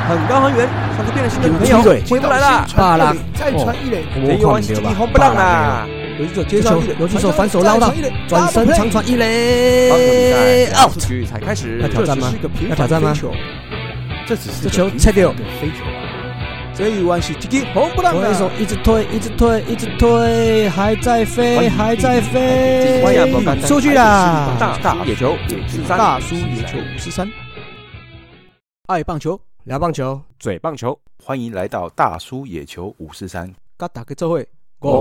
很高很远，像是变了心的女朋友回不来了。 巴拉， 再传一垒， 没有关系，红不让啦。 游击手接上一垒， 游击手反手捞到，转身长传一垒。 棒球比赛2出局才开始， 要挑战吗？要挑战吗？ 这只是这球切掉， 飞球。这一弯是一个红不让投手一直推，一直推，一直推，还在飞，还在飞，出去啦！ 大叔野球543， 大叔野球543，爱棒球， 聊棒球， 嘴棒球， 欢迎来到大叔野球543， 跟大家做伙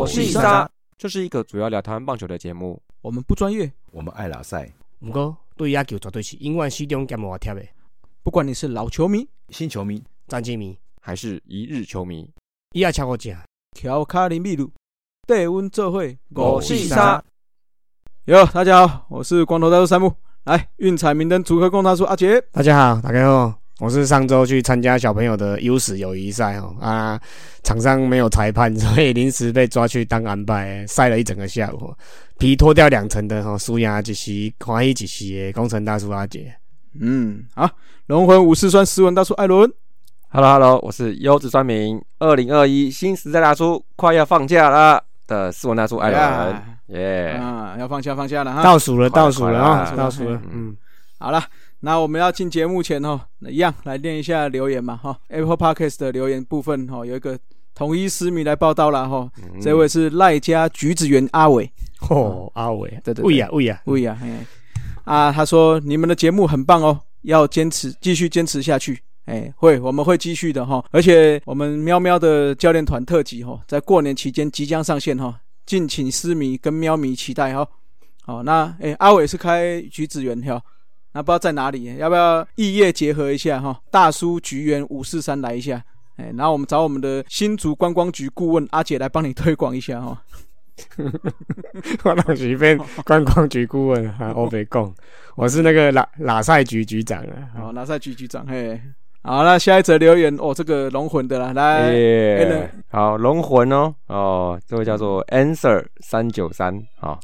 543，这是一个主要聊台湾棒球的节目。 我们不专业， 我们爱拉赛， 不过对野球绝对是永远始终兼无贴的。 不管你是老球迷、 新球迷、 战绩迷， 还是一日球迷， 伊也超过正。 乔卡林秘鲁，带阮做伙 543。 哟，大家好，我是光头大叔山木，来运彩明灯主科共大叔阿杰。 大家好，大家好，我是上周去参加小朋友的U10友谊赛场上没有裁判，所以临时被抓去当安排，晒了一整个下午，皮脱掉2层的输赢一时欢喜一时的工程大叔阿杰。 好，龙魂543酸斯文大叔艾伦。 Hello， 我是优质酸民，2021新时代大叔快要放假了的斯文大叔艾伦，耶！ 要放假了哈， 倒数了啊，倒数了。 好了，那我们要进节目前一样来念一下留言嘛Apple Podcast 的留言部分有一个统一私迷来报道了这位是赖家橘子园阿伟阿伟， 对，喂呀，他说你们的节目很棒要继续坚持下去。我们会继续的而且我们喵喵的教练团特辑在过年期间即将上线敬请私迷跟喵迷期待那阿伟是开橘子园那不知道在哪里，要不要异业结合一下大叔橘园543来一下然后我们找我们的新竹观光局顾问阿姐来帮你推广一下我当时变观光局顾问我没讲，我是那个拉赛局局长拉赛局局长好，那下一则留言这个龙魂的啦，来， 好，龙魂这位叫做 Answer 393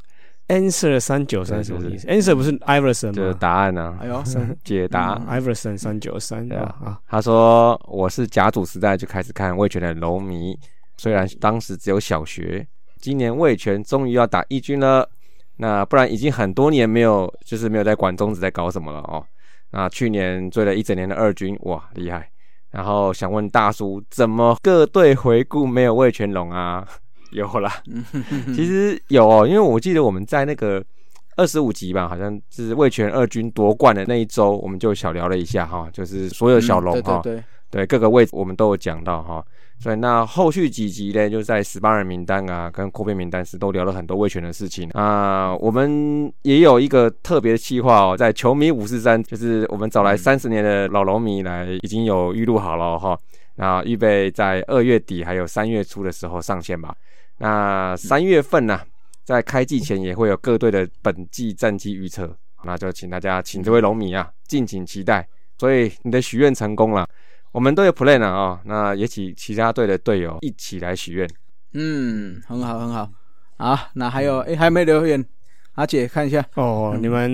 Answer 393什么意思？Answer 不是 Iverson 吗？ 就是答案解答。 Iverson 393 他说我是甲组时代就开始看味全的龙迷，虽然当时只有小学，今年味全终于要打一军了，那不然已经很多年没有在管中职在搞什么了那去年追了一整年的2军，哇，厉害！然后想问大叔，怎么各队回顾没有味全龙啊？有啦，其实有因为我记得我们在那个25集吧，好像是味全2军夺冠的那一周，我们就小聊了一下就是所有小龙对各个位置我们都有讲到所以那后续几集呢，就在18人名单跟扩编名单时都聊了很多味全的事情我们也有一个特别的企划在球迷543，就是我们找来30年的老龙迷来，已经有预录好了那预备在2月底还有3月初的时候上线吧。那3月份在开季前也会有各队的本季战绩预测，那就请大家这位龙迷敬请期待。所以你的许愿成功了，我们都有 plan 那也请其他队的队友一起来许愿。 很好很好。那还有还没留言，阿姐看一下你们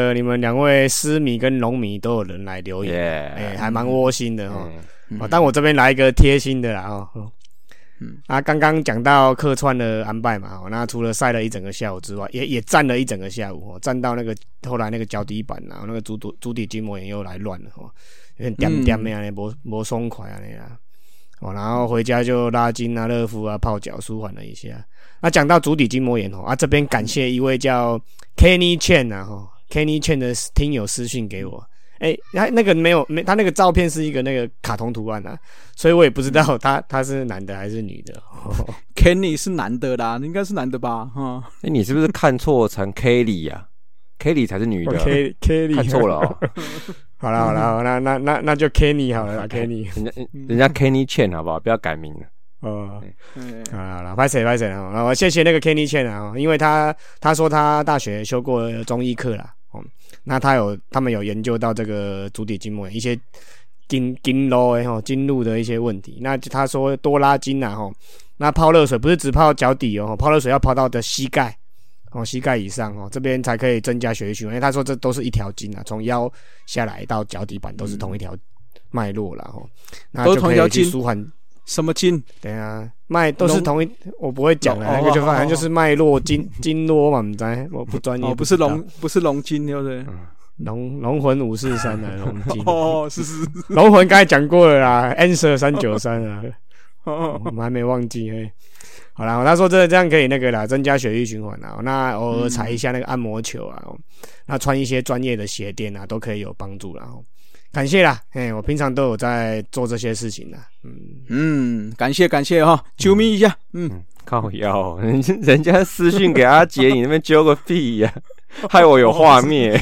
2位狮迷跟龙迷都有人来留言还蛮窝心的但我这边来一个贴心的啦刚刚讲到客串的安排嘛那除了晒了一整个下午之外，也站了一整个下午站到那个后来那个脚底板那个足底筋膜炎又来乱了有点点的没松快然后回家就拉筋热敷泡脚舒缓了一下。那讲到足底筋膜炎这边感谢一位叫 Kenny Chen Kenny Chen 的听友私讯给我他那个他那个照片是一个那个卡通图案所以我也不知道他是男的还是女的 Kenny 是男的啦，应该是男的吧你是不是看错成 Kelly Kelly 才是女的 Kelly 看错了好了那就 Kenny 好了啦Kenny 人家 Kenny Chen 好不好，不要改名了好了，拍谁我谢谢那个 Kenny Chen 因为他说他大学修过中医课啦那他们有研究到这个足底筋膜炎一些经路的一些问题，那他说多拉筋那泡热水不是只泡脚底泡热水要泡到的膝盖膝盖以上这边才可以增加血液循环，因为他说这都是一条筋从腰下来到脚底板都是同一条脉络啦吼，那就可以去舒缓。 什么经？ 对啊，都是同一，我不会讲的，那个就反正就是脉络经络嘛，不知道，我不专业。 不是龙筋，对不对？ 龙魂543啊，龙筋。 是。 龙魂刚才讲过了啦 ，Answer 393啊，我们还没忘记哎。好啦，他说这样可以那个啦，增加血液循环啦。那偶尔踩一下那个按摩球啊，那穿一些专业的鞋垫啊，都可以有帮助啦。感谢啦，我平常都有在做这些事情啦。 感谢哈，啾咪一下， 靠腰，人家私讯给阿杰，你那边揪个屁呀、害我有画面。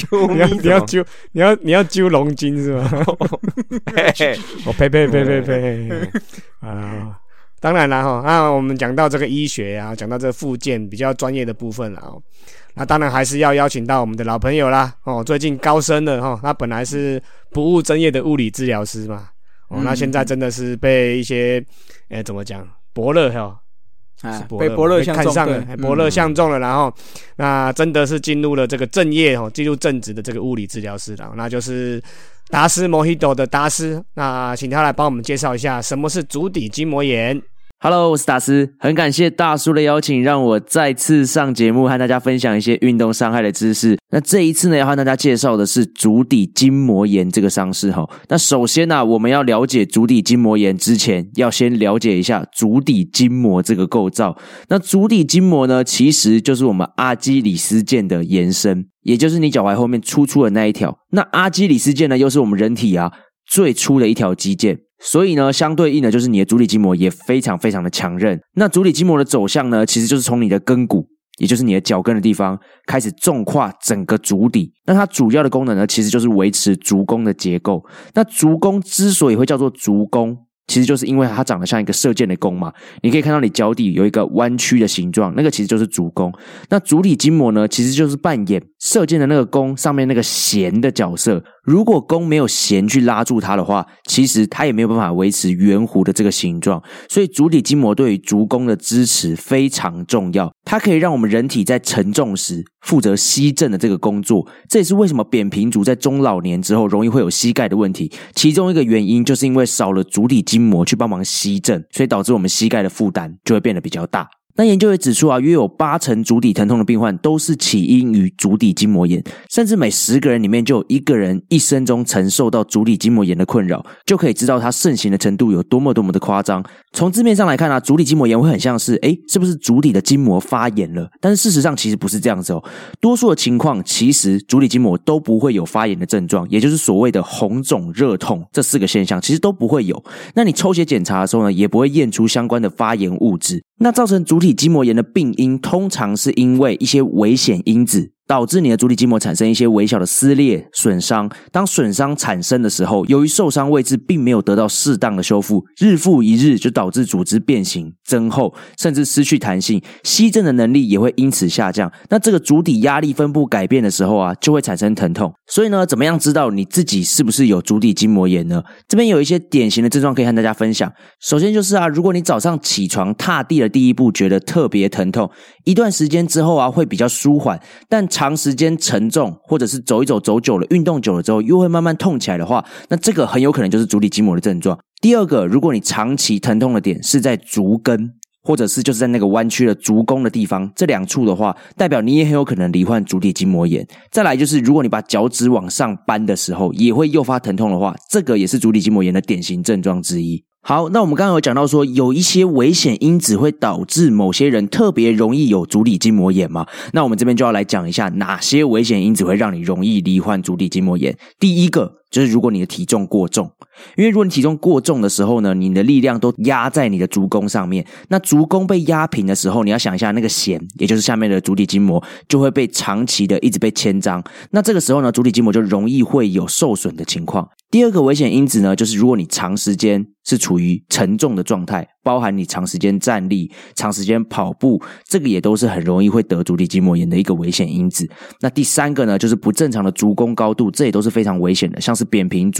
你要揪龙筋是吗？我呸啊！当然啦哈，那我们讲到这个医学啊，讲到这个复健比较专业的部分啦。那当然还是要邀请到我们的老朋友啦，最近高升了哈，他本来是不务正业的物理治疗师嘛，那现在真的是被一些怎么讲伯乐哈， 被伯乐看上了，伯乐相中了，然后那真的是进入了这个正业进入正职的这个物理治疗师了，那就是达斯 Mojito 的达斯，那请他来帮我们介绍一下什么是足底筋膜炎。 Hello， 我是达斯，很感谢大叔的邀请，让我再次上节目和大家分享一些运动伤害的知识。那这一次呢，要和大家介绍的是足底筋膜炎这个伤势齁。那首先呢，我们要了解足底筋膜炎之前，要先了解一下足底筋膜这个构造。那足底筋膜呢，其实就是我们阿基里斯腱的延伸，也就是你脚踝后面粗粗的那一条。那阿基里斯腱呢，又是我们人体最粗的一条肌腱。所以呢，相对应的就是你的足底筋膜也非常非常的强韧。那足底筋膜的走向呢，其实就是从你的跟骨，也就是你的脚跟的地方开始纵跨整个足底。那它主要的功能呢，其实就是维持足弓的结构。那足弓之所以会叫做足弓，其实就是因为它长得像一个射箭的弓嘛，你可以看到你脚底有一个弯曲的形状，那个其实就是足弓。那足底筋膜呢，其实就是扮演射箭的那个弓上面那个弦的角色。如果弓没有弦去拉住它的话，其实它也没有办法维持圆弧的这个形状。所以足底筋膜对于足弓的支持非常重要，它可以让我们人体在承重时负责吸震的这个工作。这也是为什么扁平足在中老年之后容易会有膝盖的问题，其中一个原因就是因为少了足底筋膜去帮忙吸震，所以导致我们膝盖的负担就会变得比较大。那研究也指出约有80%足底疼痛的病患都是起因于足底筋膜炎，甚至每10个人里面就有1个人一生中曾受到足底筋膜炎的困扰，就可以知道它盛行的程度有多么的夸张。从字面上来看足底筋膜炎会很像是是不是足底的筋膜发炎了？但是事实上其实不是这样子多数的情况其实足底筋膜都不会有发炎的症状，也就是所谓的红肿热痛这4个现象其实都不会有。那你抽血检查的时候呢，也不会验出相关的发炎物质。那造成足底筋膜炎的病因通常是因为一些危险因子导致你的足底筋膜产生一些微小的撕裂、损伤。当损伤产生的时候，由于受伤位置并没有得到适当的修复，日复一日就导致组织变形、增厚，甚至失去弹性，吸震的能力也会因此下降。那这个足底压力分布改变的时候就会产生疼痛。所以呢，怎么样知道你自己是不是有足底筋膜炎呢？这边有一些典型的症状可以和大家分享。首先就是如果你早上起床踏地的第一步觉得特别疼痛，一段时间之后会比较舒缓，但长时间承重或者是走一走走久了，运动久了之后又会慢慢痛起来的话，那这个很有可能就是足底筋膜的症状。第二个，如果你长期疼痛的点是在足跟，或者是就是在那个弯曲的足弓的地方，这2处的话，代表你也很有可能罹患足底筋膜炎。再来就是如果你把脚趾往上扳的时候也会诱发疼痛的话，这个也是足底筋膜炎的典型症状之一。好，那我们刚刚有讲到说有一些危险因子会导致某些人特别容易有足底筋膜炎嘛，那我们这边就要来讲一下哪些危险因子会让你容易罹患足底筋膜炎。第一个就是如果你的体重过重，因为如果你体重过重的时候呢，你的力量都压在你的足弓上面，那足弓被压平的时候，你要想一下那个弦，也就是下面的足底筋膜就会被长期的一直被牵张，那这个时候呢，足底筋膜就容易会有受损的情况。第二个危险因子呢，就是如果你长时间是处于沉重的状态，包含你长时间站立、长时间跑步，这个也都是很容易会得足底筋膜炎的一个危险因子。那第三个呢，就是不正常的足弓高度，这也都是非常危险的，像是扁平足、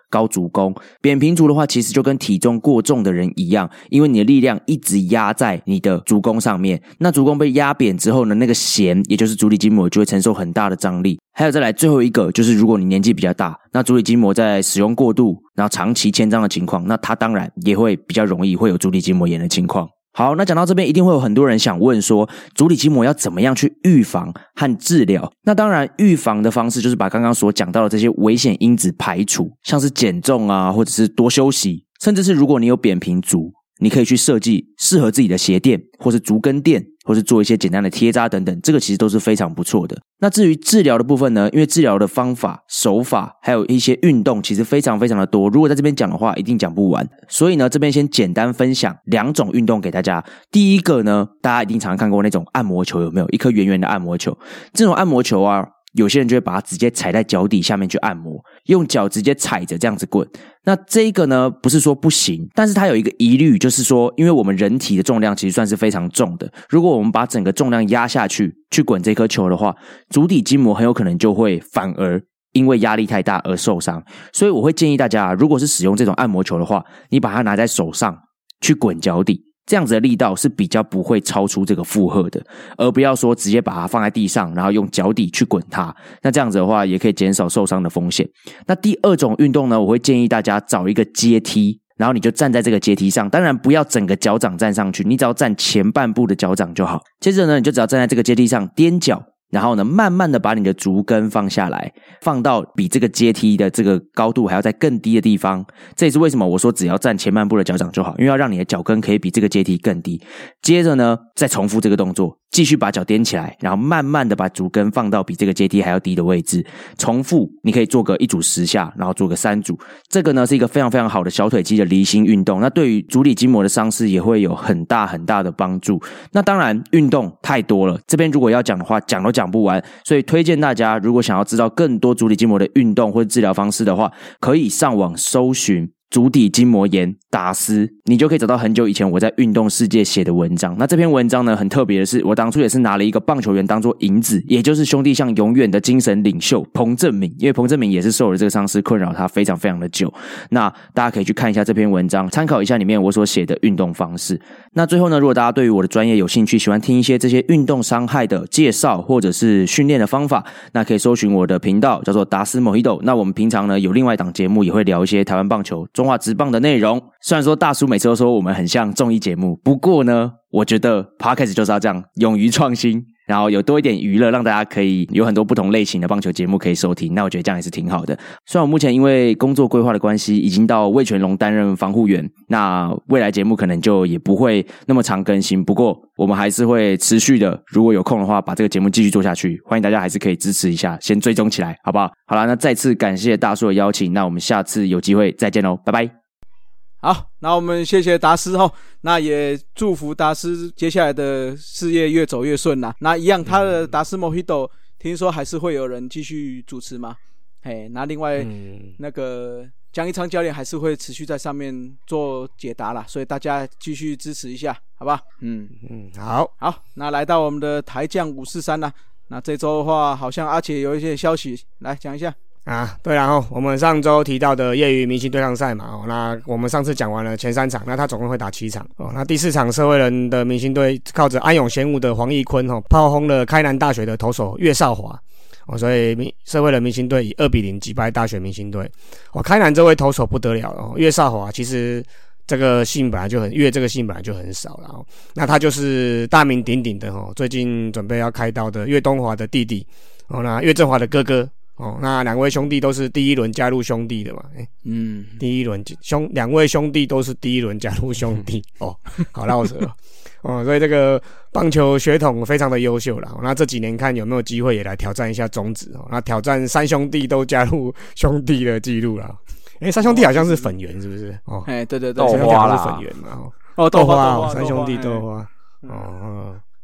高足弓。扁平足的话，其实就跟体重过重的人一样，因为你的力量一直压在你的足弓上面，那足弓被压扁之后呢，那个弦也就是足底筋膜就会承受很大的张力。还有再来最后一个，就是如果你年纪比较大，那足底筋膜在使用过度，然后长期牵张的情况，那它当然也会比较容易会有足底筋膜炎的情况。好，那讲到这边一定会有很多人想问说，足底筋膜要怎么样去预防和治疗？那当然预防的方式就是把刚刚所讲到的这些危险因子排除，像是减重啊，或者是多休息，甚至是如果你有扁平足，你可以去设计适合自己的鞋垫，或是足跟垫，或是做一些简单的贴扎等等，这个其实都是非常不错的。那至于治疗的部分呢，因为治疗的方法、手法还有一些运动其实非常非常的多，如果在这边讲的话一定讲不完，所以呢这边先简单分享2种运动给大家。第一个呢，大家一定常看过那种按摩球，有没有一颗圆圆的按摩球？这种按摩球啊，有些人就会把它直接踩在脚底下面去按摩，用脚直接踩着这样子滚。那这个呢，不是说不行，但是它有一个疑虑，就是说因为我们人体的重量其实算是非常重的，如果我们把整个重量压下去滚这颗球的话，足底筋膜很有可能就会反而因为压力太大而受伤。所以我会建议大家，如果是使用这种按摩球的话，你把它拿在手上去滚脚底，这样子的力道是比较不会超出这个负荷的，而不要说直接把它放在地上，然后用脚底去滚它。那这样子的话，也可以减少受伤的风险。那第2种运动呢，我会建议大家找一个阶梯，然后你就站在这个阶梯上，当然不要整个脚掌站上去，你只要站前半部的脚掌就好。接着呢，你就只要站在这个阶梯上踮脚，然后呢慢慢的把你的足跟放下来，放到比这个阶梯的这个高度还要再更低的地方。这也是为什么我说只要站前半部的脚掌就好，因为要让你的脚跟可以比这个阶梯更低。接着呢再重复这个动作，继续把脚踮起来，然后慢慢的把足跟放到比这个阶梯还要低的位置，重复。你可以做个1组10下，然后做个3组。这个呢是一个非常非常好的小腿肌的离心运动，那对于足底筋膜的伤势也会有很大很大的帮助。那当然运动太多了，这边如果要讲的话讲都讲不完，所以推荐大家如果想要知道更多足底筋膜的运动或者治疗方式的话，可以上网搜寻足底筋膜炎达斯，你就可以找到很久以前我在运动世界写的文章。那这篇文章呢很特别的是，我当初也是拿了一个棒球员当作引子，也就是兄弟象永远的精神领袖彭政闵，因为彭政闵也是受了这个伤势困扰他非常非常的久。那大家可以去看一下这篇文章，参考一下里面我所写的运动方式。那最后呢，如果大家对于我的专业有兴趣，喜欢听一些这些运动伤害的介绍或者是训练的方法，那可以搜寻我的频道叫做达斯 Mojito。 那我们平常呢有另外一档节目也会聊一些台湾棒球、中华职棒的内容。虽然说大叔每次都说我们很像综艺节目，不过呢我觉得 Podcast 就是要这样勇于创新，然后有多一点娱乐，让大家可以有很多不同类型的棒球节目可以收听，那我觉得这样也是挺好的。虽然我目前因为工作规划的关系已经到味全龙担任防护员，那未来节目可能就也不会那么常更新，不过我们还是会持续的，如果有空的话把这个节目继续做下去，欢迎大家还是可以支持一下，先追踪起来好不好？好啦，那再次感谢大叔的邀请，那我们下次有机会再见咯，拜拜。 好，那我们谢谢达斯齁，那也祝福达斯接下来的事业越走越顺啦。那一样，他的达斯 Mojito 听说还是会有人继续主持吗？嘿，那另外那个江一昌教练还是会持续在上面做解答啦，所以大家继续支持一下，好吧？好，那来到我们的台将543啦。那这周的话，好像阿杰有一些消息来讲一下。 对，然后我们上周提到的业余明星对抗赛嘛，那我们上次讲完了前3场，那他总共会打7场那第4场社会人的明星队靠着安永贤武的黄义坤炮轰了开南大学的投手岳少华所以社会人明星队以2-0击败大学明星队开南这位投手不得了岳少华其实这个姓本来就很少了那他就是大名鼎鼎的最近准备要开刀的岳东华的弟弟那岳振华的哥哥那2位兄弟都是第1轮加入兄弟的嘛第1轮2位兄弟都是第1轮加入兄弟好绕舌所以这个棒球血统非常的优秀啦那这几年看有没有机会也来挑战一下中职那挑战3兄弟都加入兄弟的记录啦3兄弟好像是粉圆是不是对豆花啦是粉圆嘛豆花3兄弟豆花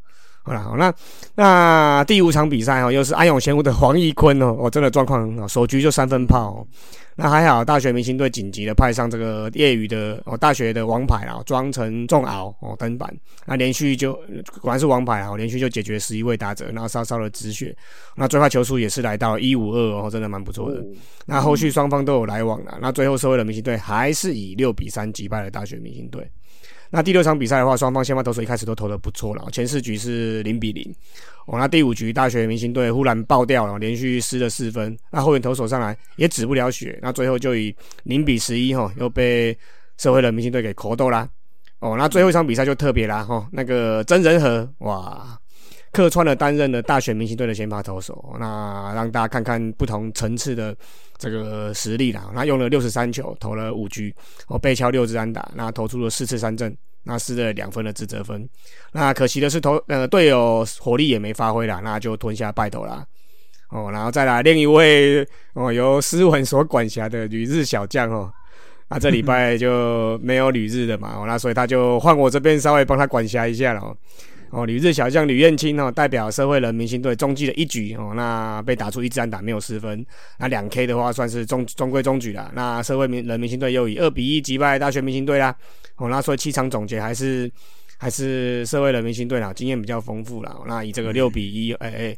好啦，那第5场比赛又是安永贤湖的黄义坤真的状况很好，首局就3分炮那还好，大学明星队紧急的派上这个业余的大学的王牌庄成仲敖登板，那连续就果然是王牌连续就解决11位打者，然后稍稍的止血，那最快球速也是来到152真的蛮不错的。那后续双方都有来往啦，那最后社会人明星队还是以6-3击败了大学明星队。那第6场比赛的话，双方先发投手一开始都投得不错了，前4局是0-0那第5局大学明星队忽然爆掉了，连续失了4分，那后援投手上来也止不了血，那最后就以0-11又被社会人明星队给扣斗啦那最后一场比赛就特别啦那个曾仁和哇客串了担任了大学明星队的先发投手，那让大家看看不同层次的这个实力啦。他用了63球，投了5局，被敲6支安打，那投出了4次3振，那失了2分的自责分。那可惜的是队友火力也没发挥啦，那就吞下败投啦。然后再来另一位由施文所管辖的旅日小将那这礼拜就没有旅日的嘛那所以他就换我这边稍微帮他管辖一下了旅日小将吕彦青代表社会人明星队中继了1局那被打出1支安打没有失分，那2K 的话算是中规中矩啦。那社会人明星队又以2-1击败大学明星队啦那所以7场总结还是社会人明星队啦，经验比较丰富啦。那以这个6-1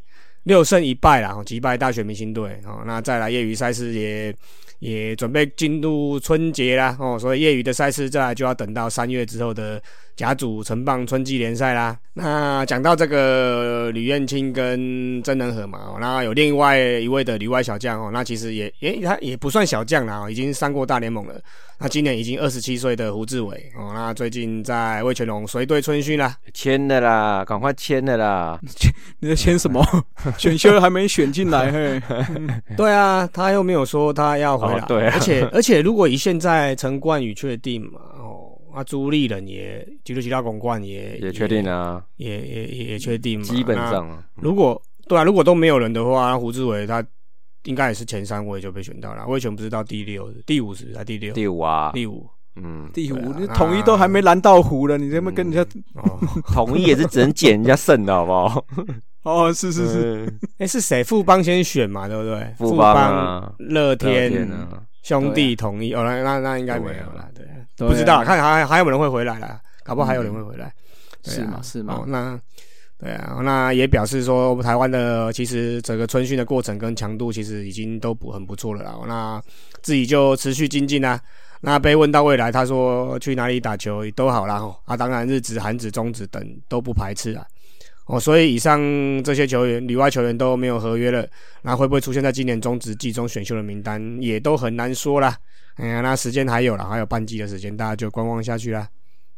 6胜1败啦击败大学明星队那再来业余赛事也准备进入春节啦所以业余的赛事再来就要等到3月之后的甲组成棒春季联赛啦。那讲到这个吕彦青跟曾仁和嘛那有另外一位的旅外小将那其实他也不算小将啦已经上过大联盟了。那今年已经27岁的胡志伟那最近在味全龙随队春训啦， 签了啦，赶快签了啦！ 你在签什么？选秀还没选进来嘿。 对啊，他又没有说他要回来， 对啊， 而且如果以现在陈冠宇确定嘛朱立人也吉鲁吉拉公冠也确定啊， 也确定嘛， 基本上如果都没有人的话，胡志伟他应该也是前3位就被选到了，味全不是到第6、第5是还第6？ 第5啊， 第5。 第5，你统一都还没拦到湖了，你这么跟人家统一也是只能捡人家剩的好不好？ 是， 是谁？富邦先选嘛，对不对？ 富邦、 乐天兄弟统一那应该没有了，对，不知道，看还有人会回来啦，搞不好还有人会回来， 是吗？ 那。对啊，那也表示说台湾的其实整个春训的过程跟强度其实已经都很不错了啦。那自己就持续精进啦。那被问到未来，他说去哪里打球都好啦当然日职、韩职、中职等都不排斥啊。所以以上这些球员，旅外球员都没有合约了，那会不会出现在今年中职季中选秀的名单，也都很难说啦。那时间还有啦，还有半季的时间，大家就观望下去啦。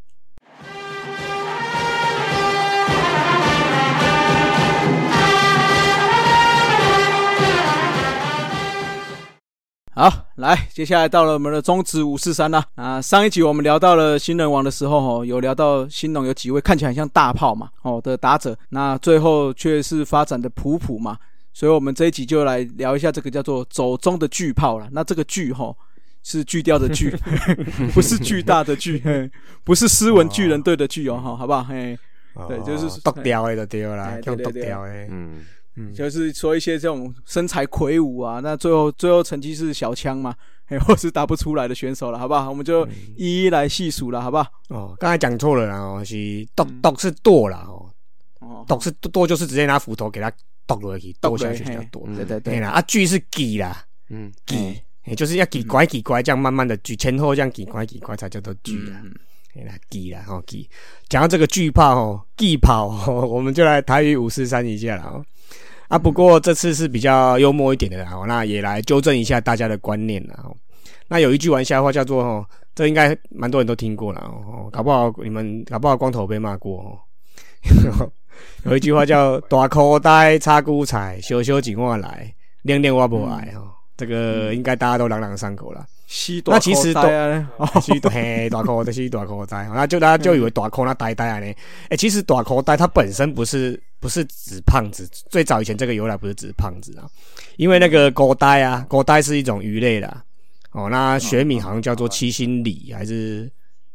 好，来，接下来到了我们的中职543啦。上一集我们聊到了新人王的时候，有聊到新农有几位看起来很像大炮嘛，的打者，那最后却是发展的普普嘛，所以我们这一集就来聊一下这个叫做走中的巨炮啦。那这个巨是锯掉的锯，不是巨大的巨，不是斯文巨人队的巨好不好？对，就是剁掉的就对啦，用剁掉的， 就是说一些这种身材魁梧啊，那最后成绩是小枪嘛，或是打不出来的选手了，好不好？我们就一一来细数了，好不好？ 刚才讲错了啦，是剁是剁啦，剁是剁就是直接拿斧头给他剁下去，剁下去叫剁，对啦，锯是锯啦，锯，就是要锯拐这样慢慢的锯，前后这样锯拐才叫做锯啦。锯啦锯。讲到这个巨炮锯炮我们就来台语543一下啦不过这次是比较幽默一点的啦那也来纠正一下大家的观念啦那有一句玩笑话叫做这应该蛮多人都听过啦搞不好光头被骂过有一句话叫大口袋插菇菜，小小钱我来，练练我不爱这个应该大家都朗朗上口啦。那其实大口的是大口袋，那就大家就以为大口那呆呆呢。其实大口袋它本身不是指胖子，最早以前这个由来不是指胖子啊，因为那个狗呆是一种鱼类啦。那学名好像叫做七星鲤还是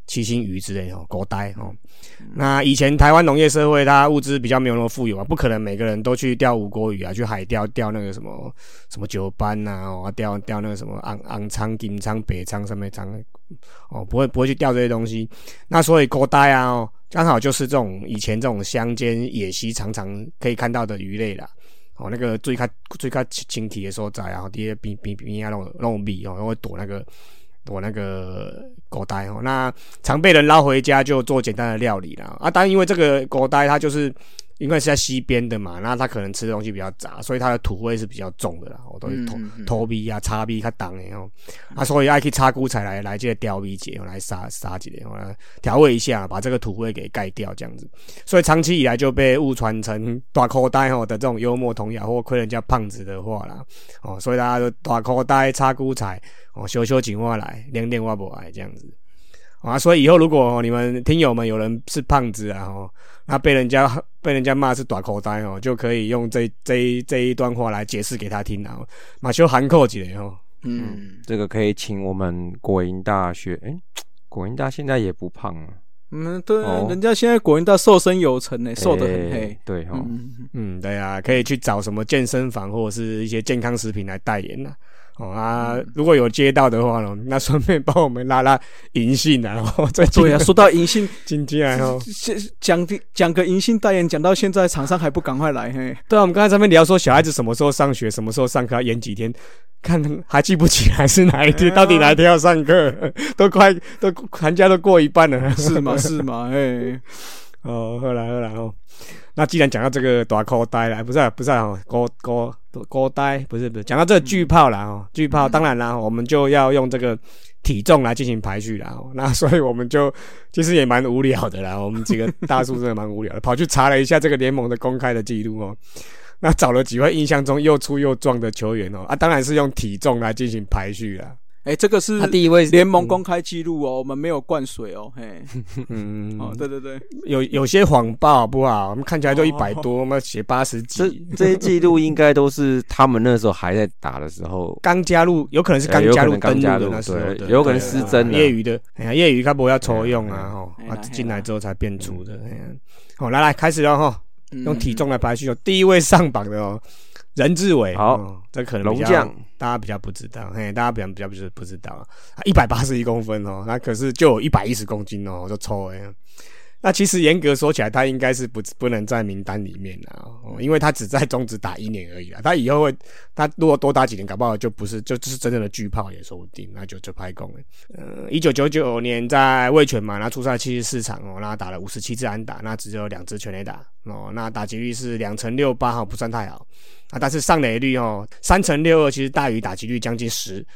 七星鱼之类哦，狗呆哦。那以前台湾农业社会，它物资比较没有那么富有啊，不可能每个人都去钓无国鱼啊，去海钓钓那个什么九斑啊，哦，钓那个什么昂鲳、金鲳、北鲳、什么鲳，哦，不会去钓这些东西。那所以狗呆啊，哦，刚好就是这种以前这种乡间野溪常常可以看到的鱼类啦。哦，那个最较清气的所在啊，伫咧边啊，那种米哦，会躲那个狗呆哦，那常被人捞回家就做简单的料理啦。当然因为这个狗呆它就是因为是在溪边的嘛，那它可能吃的东西比较杂，所以它的土味是比较重的啦。我都是土味啊、叉味较重的哦。所以爱去插菇菜来这个调味节来杀一下，调味一下，把这个土味给盖掉这样子。所以长期以来就被误传成大口袋的这种幽默童谣或亏人家胖子的话啦。哦，所以大家都大口袋插菇菜哦，小请我来，练练我不爱这样子。所以以后如果你们听友们有人是胖子啊，那被人家骂是大口袋哦，就可以用这一段话来解释给他听啊，马修含扣几嘞哦。 这个可以请我们国营大学，国营大现在也不胖啊。 对啊，人家现在国营大瘦身有成诶，瘦得很黑。 对哦， 对啊，可以去找什么健身房或者是一些健康食品来代言啊。如果有接到的话呢，那顺便帮我们拉银杏啊。 对啊，说到银杏， 经济来哦， 讲个银杏代言，讲到现在，厂商还不赶快来嘿。 对啊，我们刚才上面聊说小孩子什么时候上学，什么时候上课，要延几天，看还记不起来是哪一天，到底哪一天要上课，都寒假都过一半了， 是吗？嘿。 好啦哦。那既然讲到这个大口袋啦，不是哦，狗呆不是讲到这个巨炮啦哦，巨炮当然啦，我们就要用这个体重来进行排序啦哦。那所以我们就其实也蛮无聊的啦，我们几个大叔真的蛮无聊的，跑去查了一下这个联盟的公开的记录哦。那找了几位印象中又粗又壮的球员哦，当然是用体重来进行排序啦。 这个是第一位联盟公开记录哦，我们没有灌水哦，嘿，对， 有些谎报好不好？我们看起来都100多，我们写80几。 这些记录应该都是他们那时候还在打的时候， 刚加入，有可能是刚加入登录的那时候， 有可能失真的业余的，业余他不要抽用啊，进来之后才变出的。来开始了哈，用体重来排序哦，第一位上榜的哦。任志伟，这可能比较大家比较不知道，大家比较不知道，181公分哦，那可是就有110公斤哦，就抽那其实严格说起来，他应该是不能在名单里面啦，因为他只在中职打1年而已啦，他以后他如果多打几年，搞不好就是真正的巨炮也说不定，那就拍功了。1999年在味全嘛，那出赛74场哦，那打了57支安打，那只有2支全垒打哦，那打击率是2.68%，不算太好。但是上垒率3.62%，其实大于打击率将近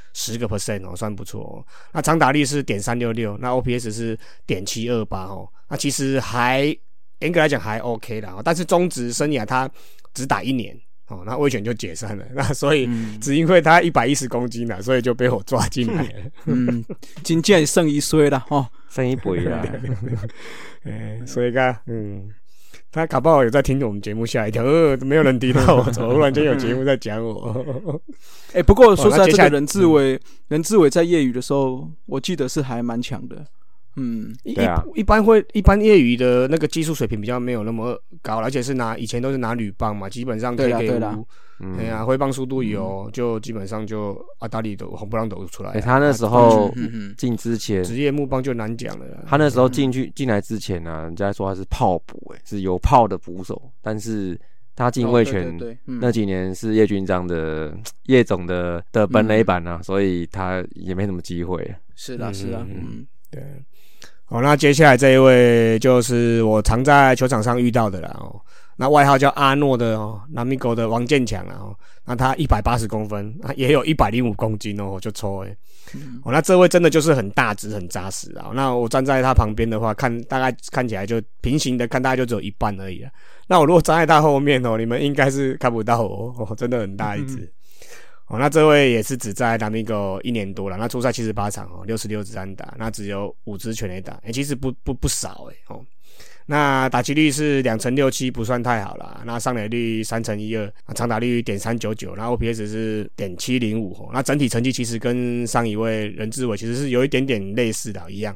10% 算不错哦。那长打率是.366，那 OPS 是.728哦。那其实严格来讲还 OK 啦，但是中职生涯他只打1年哦，那味全就解散了。那所以只因为他110公斤啦，所以就被我抓进来了。 真正剩一岁啦哦， 剩一倍啦。 所以他搞不好有在听我们节目，吓一跳，没有人提到我，怎么忽然间有节目在讲我？ 不过说实在，这个任志伟在业余的时候，我记得是还蛮强的。 对啊，一般业余的那个技术水平比较没有那么高，而且是以前都是拿铝棒嘛，基本上 KK5，挥棒速度有，就基本上就大力都红不让都出来。 他那时候进之前， 职业木棒就难讲了。 他那时候进来之前呢，人家说他是炮捕，是有炮的捕手，但是他进味全那几年是叶军章的叶总的本垒板啊，所以他也没什么机会。 是的， 对。好，那接下来这一位就是我常在球场上遇到的啦哦，那外号叫阿诺的南米狗的王建强啦哦，那他180公分，也有105公斤哦，就抽那这位真的就是很大只很扎实啊。那我站在他旁边的话，大概看起来就平行的看，大概就只有一半而已啦。那我如果站在他后面你们应该是看不到我真的很大一只。那这位也是只在南米狗1年多了，那出赛78场66支安打，那只有5支全垒打，其实不少那打击率是2.67%，不算太好啦。那上垒率3.12%，长打率.399，那 OPS 是.705，那整体成绩其实跟上一位任志伟其实是有一点点类似的一样。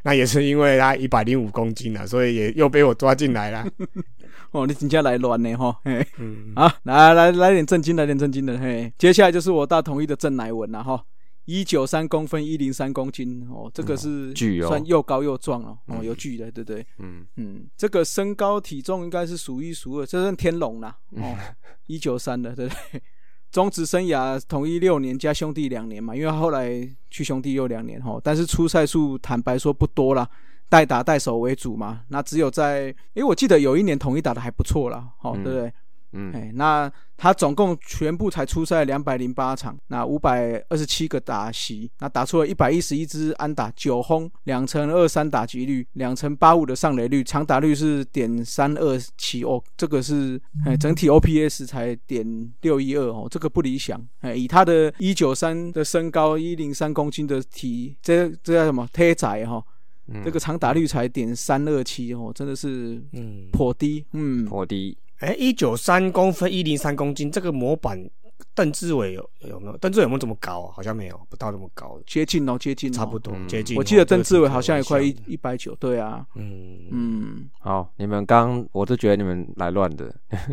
那也是因为他105公斤啊，所以也又被我抓进来了。 哦，你真正来乱呢哈，嘿，好，来点正经的，嘿，接下来就是我大统一的郑乃文了哈，193公分，103公斤，哦，这个是算又高又壮哦，有巨的，对不对？这个身高体重应该是数一数二，这算天龙啦，哦，193的，对不对？中职生涯统一6年加兄弟2年嘛，因为后来去兄弟又2年哈，但是出赛数坦白说不多啦。代打代守为主嘛，那只有在我记得有一年统一打得还不错啦，对不对？那他总共全部才出赛208场，那527个打席，那打出了111支安打，9轰，2.23打击率，2.85的上垒率，长打率是.327哦，这个是整体 OPS 才.612哦，这个不理想。以他的193的身高，103公斤的这叫什么体载哈？这个长打率才.327哦，真的是颇低， 颇低。 193公分，103公斤，这个模板邓志伟有没有？邓志伟有没有这么高啊？好像没有，不到这么高， 接近， 差不多接近。 我记得邓志伟好像也快190，对啊， 好，你们我都觉得你们来乱的，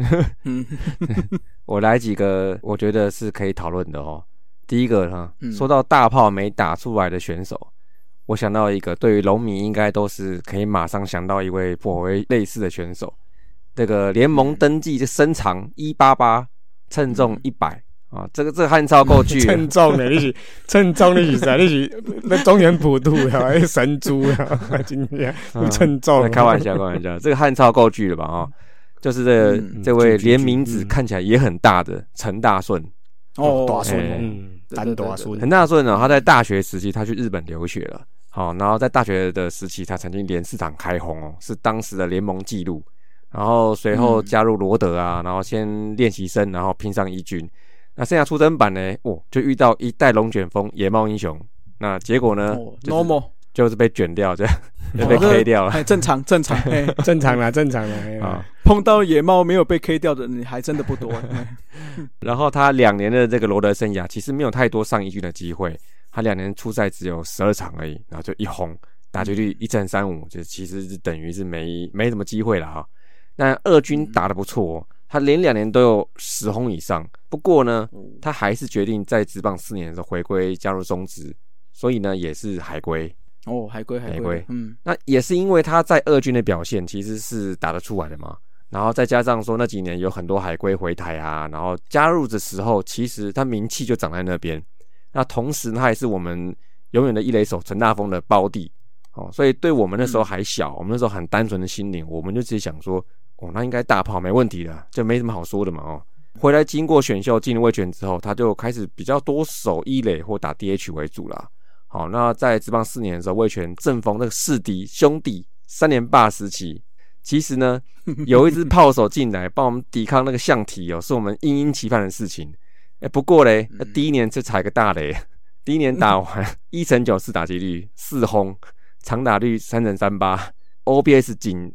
我来几个我觉得是可以讨论的哦。第一个哈，说到大炮没打出来的选手。我想到一个，对于龙迷应该都是可以马上想到一位颇为类似的选手。这个联盟登记就身长188，称重100啊，这个汉超够巨了。 称重的，你是啥？你是那中原普渡啊，神猪啊，今天称重。 开玩笑，这个汉超够巨了吧？哦，就是这位连名字看起来也很大的陈大顺。 哦，大顺，单大顺。 陈大顺呢，他在大学时期他去日本留学了。好，然后在大学的时期，他曾经连4场开轰哦，是当时的联盟纪录。然后随后加入罗德啊，然后先练习生，然后拼上一军。那剩下出征版呢，就遇到一代龙卷风野猫英雄。那结果呢，就是被卷掉，这样就被 K 掉了。 正常，正常啦。 碰到野猫没有被 K 掉的人还真的不多。 然后他2年的这个罗德生涯，其实没有太多上一军的机会。他2年出赛只有12场而已，然后就1轰，打击率1.35，就其实是等于是没什么机会了哈。那二军打得不错，他连2年都有10轰以上。不过呢，他还是决定在职棒4年的时候回归加入中职，所以呢也是海归。 海归， 那也是因为他在二军的表现其实是打得出来的嘛。然后再加上说那几年有很多海归回台啊，然后加入的时候其实他名气就长在那边。那同时他也是我们永远的一垒手陈大峰的胞弟所以对我们那时候还小，我们那时候很单纯的心灵，我们就直接想说那应该大炮没问题的，就没什么好说的嘛回来经过选秀进入味全之后，他就开始比较多守一垒或打 DH 为主啦。好，那在职棒4年的时候，味全正逢那个世敌兄弟3连霸时期，其实呢有一支炮手进来帮我们抵抗那个象体是我们殷殷期盼的事情。不过咧，第一年就踩个大雷，第一年打完1.94打击率4轰，长打率3.38， OPS 仅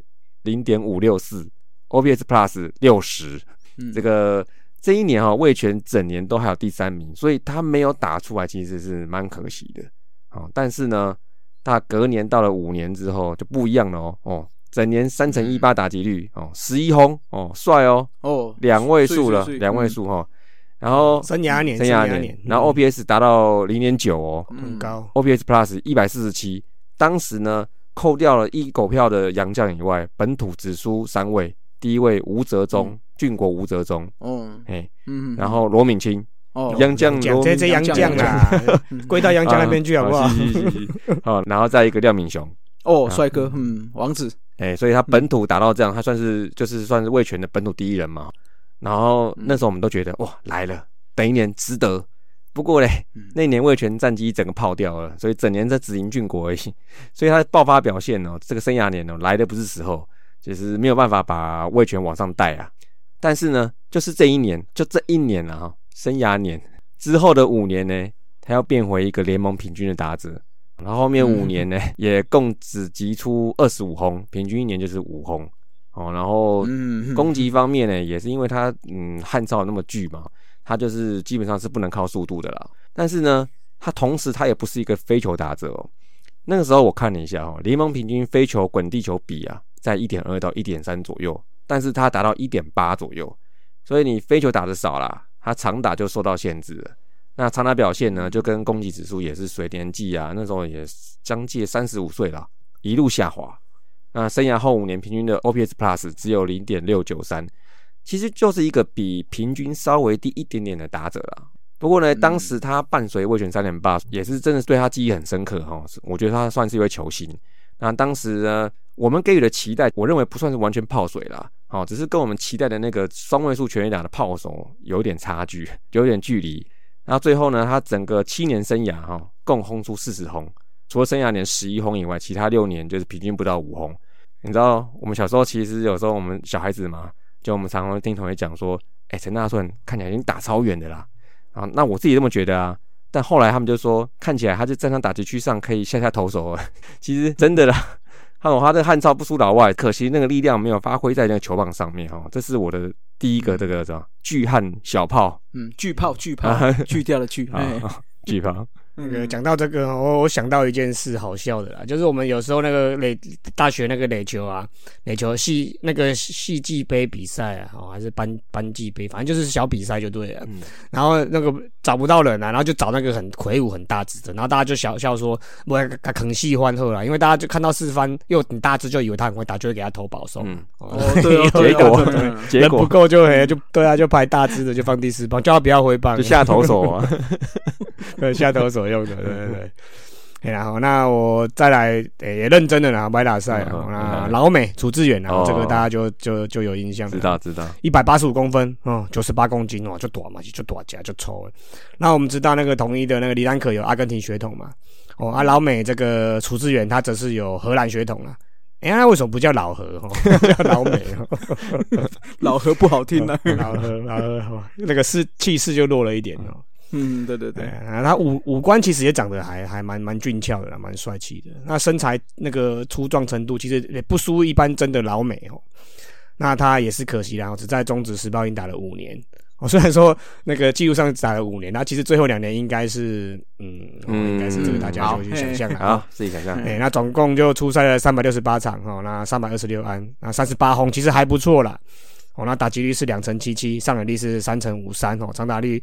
0.564， OPS Plus 60。这一年味全整年都还有第3名，所以他没有打出来其实是蛮可惜的。但是呢，他隔年到了5年之后就不一样了整年3.18打击率11轰帅2位数了，2位数然后生涯年， 然后 OPS 达到0.9 很高 ，OPS Plus 147。当时呢，扣掉了一狗票的洋将以外，本土只输3位，第一位吴哲宗，俊国吴哲宗，然后罗敏清，洋将这洋将啦，归到洋将那边去好不好？ 好，然后再一个廖敏雄， 帅哥，王子， 所以他本土打到这样，他算是味全的本土第一人嘛。然后那时候我们都觉得来了，等一年值得。不过咧，那年味全战绩整个泡掉了，所以整年在只赢俊国而已。所以他的爆发表现这个生涯年来的不是时候，就是没有办法把味全往上带啊。但是呢，就是这一年啊，生涯年之后的5年呢，他要变回一个联盟平均的打者。然后后面5年呢，也共只击出25轰，平均1年就是5轰。然后攻击方面呢，也是因为他汉超那么巨嘛，他就是基本上是不能靠速度的啦。但是呢，他同时他也不是一个飞球打者那个时候我看了一下联盟平均飞球滚地球比啊，在 1.2 到 1.3 左右，但是它达到 1.8 左右，所以你飞球打得少啦，它长打就受到限制了。那长打表现呢，就跟攻击指数也是随年纪啊，那时候也将近35岁了，一路下滑。那生涯后5年平均的 OPS Plus 只有 0.693， 其实就是一个比平均稍微低一点点的打者啦。不过呢，当时他伴随味全3.8，也是真的对他记忆很深刻我觉得他算是一位球星。那当时呢，我们给予的期待，我认为不算是完全泡水啦，只是跟我们期待的那个双位数全垒打的炮手有点差距，有点距离。然后最后呢，他整个7年生涯共轰出40轰，除了生涯年11轰以外，其他6年就是平均不到5轰。你知道我们小时候其实有时候我们小孩子嘛，就我们常常听同学讲说，陈大顺看起来已经打超远的啦。那我自己这么觉得啊，但后来他们就说，看起来他就站上打击区上可以下投手了。其实真的啦，他的汉超不输老外，可惜那个力量没有发挥在那个球棒上面这是我的第一个这个巨汉小炮。 巨炮去掉了巨炮。 那个讲到这个，我想到一件事好笑的啦，就是我们有时候那个大学那个垒球系那个系际杯比赛啊，还是班级杯，反正就是小比赛就对了。然后那个找不到人啊，然后就找那个很魁梧很大只的，然后大家就笑说，不肯系欢贺啦，因为大家就看到四番又很大只，就以为他很会打，就会给他投保送。 结果人不够就对啊，就排大只的就放第4棒，叫他不要挥棒， 就下投手啊。 对，下投手用的，对。然后那我再来也认真的啦，白打赛那老美楚志远这个大家就有印象了， 知道 185公分98公斤就大嘛，就大只就粗了。那我们知道那个统一的那个李兰可有阿根廷血统嘛，老美这个楚志远他则是有荷兰血统啦。那为什么不叫老何叫老美老何不好听啊。 老何那个气势就弱了一点对。 他五官其实也长得还蛮俊俏的啦，蛮帅气的。那身材那个粗壮程度其实也不输一般真的老美那他也是可惜啦，只在中职时报已经打了5年。虽然说那个记录上打了5年，那其实最后2年应该是应该是这个大家就去想象好，自己想象。 那总共就出赛了368场那326安，那38轰，其实还不错啦。那打击率是2成77，上垒率是3成53长打率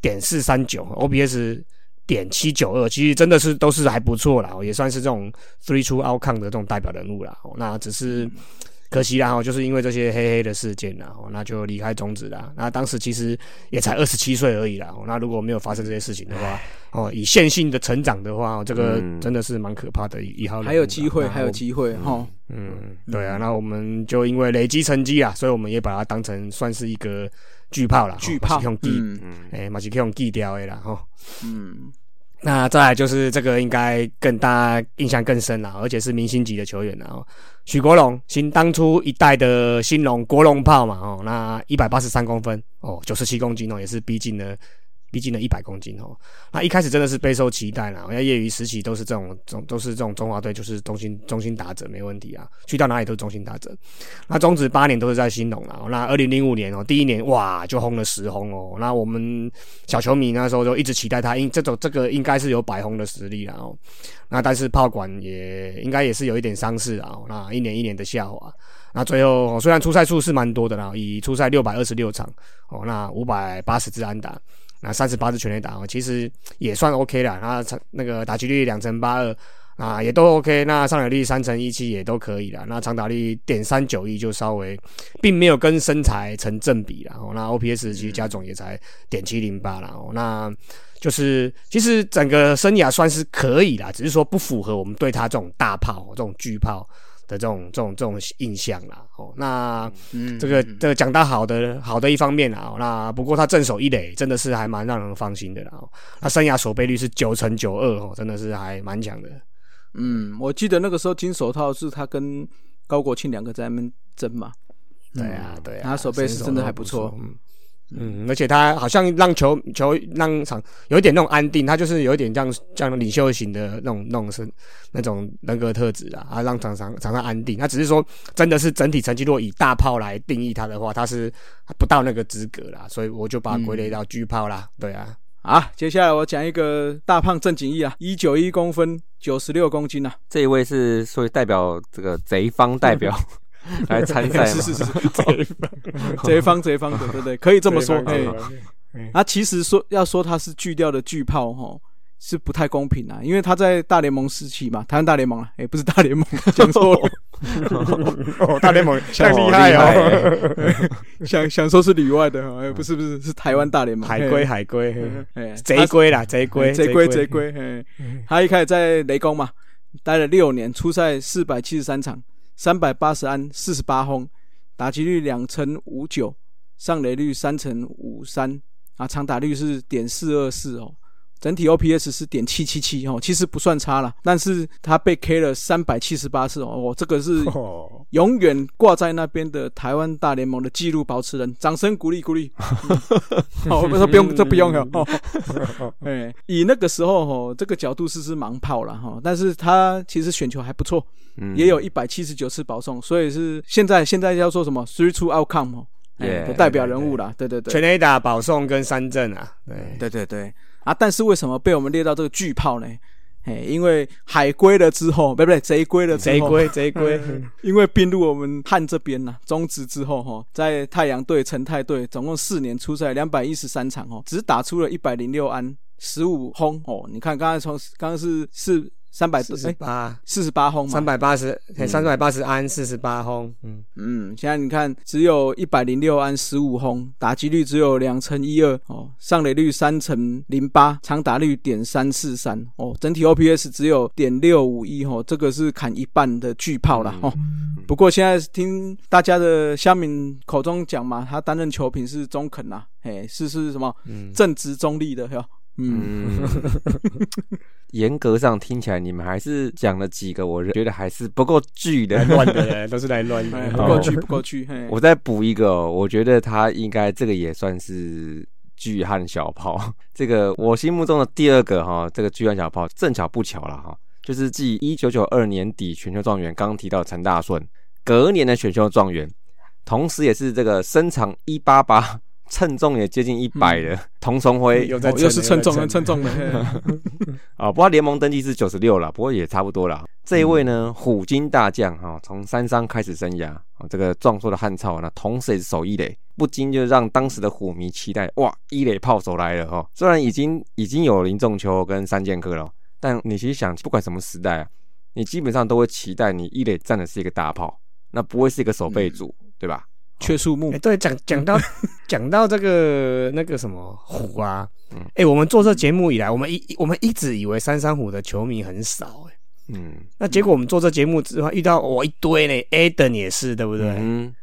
.439，OPS .792，其实真的是都是还不错啦，也算是这种 3 true outcome 的这种代表人物啦。那只是可惜啦就是因为这些黑的事件啦那就离开中职啦。那当时其实也才27岁而已啦那如果没有发生这些事情的话以线性的成长的话这个真的是蛮可怕的一号人物。 还有机会对啊，那我们就因为累积成绩啊，所以我们也把它当成算是一个巨炮啦， 巨炮嘛是可以用记掉的啦那再来就是这个应该更大家印象更深啦，而且是明星级的球员啦许国龙，当初一代的新龙国龙炮嘛那183公分97公斤也是逼近了100公斤那一开始真的是备受期待啦，业余时期都是这种中华队就是中心打者没问题啊，去到哪里都是中心打者。那中职8年都是在新龙啦，那2005年第一年哇就轰了10轰那我们小球迷那时候就一直期待他，这个应该是有100轰的实力啦那但是炮管也应该也是有一点伤势啦那一年的下滑。那最后虽然出赛数是蛮多的啦，以出赛626场那580支安打，那38支全垒打其实也算 OK 啦。那个打击率2成82也都 OK。那上垒率3成17也都可以啦。那长打率.391就稍微并没有跟身材成正比啦。那 OPS 其实加总也才.708啦。那就是其实整个生涯算是可以啦，只是说不符合我们对他这种大炮这种巨炮的这种印象啦那这个讲到好的一方面啦那不过他正手一垒真的是还蛮让人放心的啦他生涯守备率是9成92真的是还蛮强的。 我记得那个时候金手套是他跟高国庆2个在那边争嘛。 对啊他守备是真的还不错。 而且他好像让球让场有一点那种安定，他就是有一点像领袖型的那种人格特质啊，让场上安定。他只是说真的是整体成绩，如果以大炮来定义他的话，他是不到那个资格啦，所以我就把它归类到巨炮啦。对啊， 啊，接下来我讲一个大胖郑景义啊，191公分，96公斤啊。 这一位是所以代表这个贼方代表来参赛嘛？ 是贼方，对，可以这么说。那其实要说他是巨掉的巨炮是不太公平啊，因为他在大联盟时期嘛，台湾大联盟啊，不是大联盟，讲错了。 大联盟像厉害哦， 想说是里外的，不是是台湾大联盟。 海龟，贼龟啦，贼龟。 他一开始在雷公嘛，待了6年，出赛473场，380安，48轰，打击率2.59%，上垒率3.53%，啊，长打率是.424哦。整体 OPS 是.777其实不算差啦，但是他被 K 了378次这个是永远挂在那边的台湾大联盟的纪录保持人，掌声鼓励。这不用以那个时候这个角度是盲炮啦但是他其实选球还不错，也有179次保送，所以是现在叫做什么 3-2 outcome 的代表人物啦，对， 全垒打、保送跟三振啊， 对。啊，但是为什么被我们列到这个巨炮呢？因为海归了之后，不对，贼归了之后， 贼归， 因为并入我们汉这边中职之后在太阳队、成泰队总共4年出赛213场只打出了106安15轰你看刚刚是48轰嘛 ，380安48轰， 现在你看只有106安15轰，打击率只有2.12%上垒率3.08%，长打率.343整体 OPS 只有.651这个是砍一半的巨炮啦不过现在听大家的乡民口中讲嘛，他担任球评是中肯啦，是什么正直中立的严格上听起来，你们还是讲了几个，我觉得还是不够巨的， 乱的都是来乱的， 不够巨。 我再补一个我觉得他应该这个也算是巨汉小炮。这个我心目中的第二个这个巨汉小炮，正巧不巧啦就是继1992年底选秀状元刚刚提到陈大顺，隔年的选秀状元，同时也是这个身长188。称重也接近100的童崇辉， 又是称重的不过联盟登记是96啦，不过也差不多啦。这一位呢，虎鲸大将从三商开始生涯这个壮硕的汉超，那同时也是守一垒，不禁就让当时的虎迷期待，哇，一垒炮手来了虽然已经有林仲秋跟三剑客了，但你其实想，不管什么时代你基本上都会期待你一垒站的是一个大炮，那不会是一个守备组，对吧？ 缺树木。 对，讲到这个那个什么虎啊，我们做这节目以来，我们一直以为三山虎的球迷很少那结果我们做这节目之后遇到一堆呢 ，Aden 也是对不对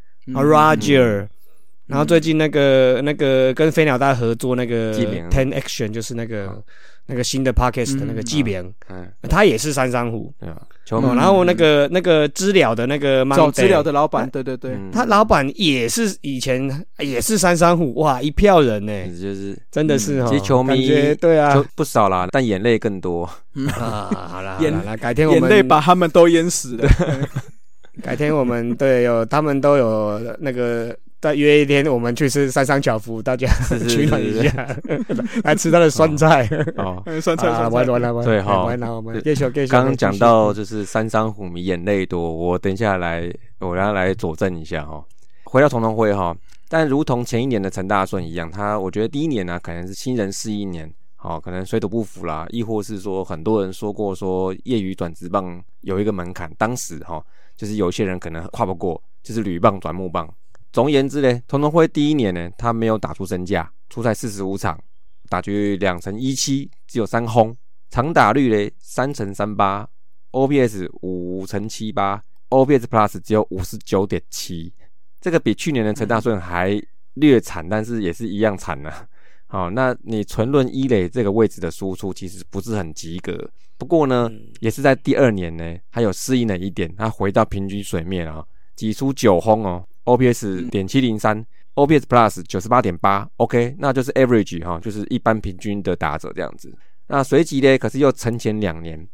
？Roger，然后最近那个跟飞鸟大合作那个 Ten Action 就是那个新的 Podcast 的那个纪明，他也是三山虎，然后那个知了的那个知了的老板，对， 他老板也是以前也是三山虎，哇，一票人呢， 就是真的是其实球迷对啊不少啦，但眼泪更多好啦，改天我们眼泪把他们都淹死了。 改天我们他们都有那个。再约一天，我们去吃三商巧福，大家取暖一下，来吃他的酸菜。 酸菜， 完对刚刚讲到就是三商虎迷眼泪多，我等一下我让他来佐证一下回到童崇辉但如同前一年的陈大顺一样，我觉得第一年可能是新人试一年，可能水土不服啦，亦或是说很多人说过说业余转职棒有一个门槛，当时就是有些人可能跨不过，就是铝棒转木棒。总而言之呢，童崇辉第一年呢，他没有打出身价，出赛45场，打击率2.17%，只有3轰，长打率呢3.38%， OPS 5.78%， OPS Plus 只有 59.7%， 这个比去年的陈大顺还略惨，但是也是一样惨那你纯论一垒这个位置的输出其实不是很及格，不过呢也是在第二年呢，他有适应了一点，他回到平均水面挤出9轰OPS .703， OPS Plus 98.8， OK， 那就是 average 就是一般平均的打者这样子。那随即呢，可是又沉潜2年，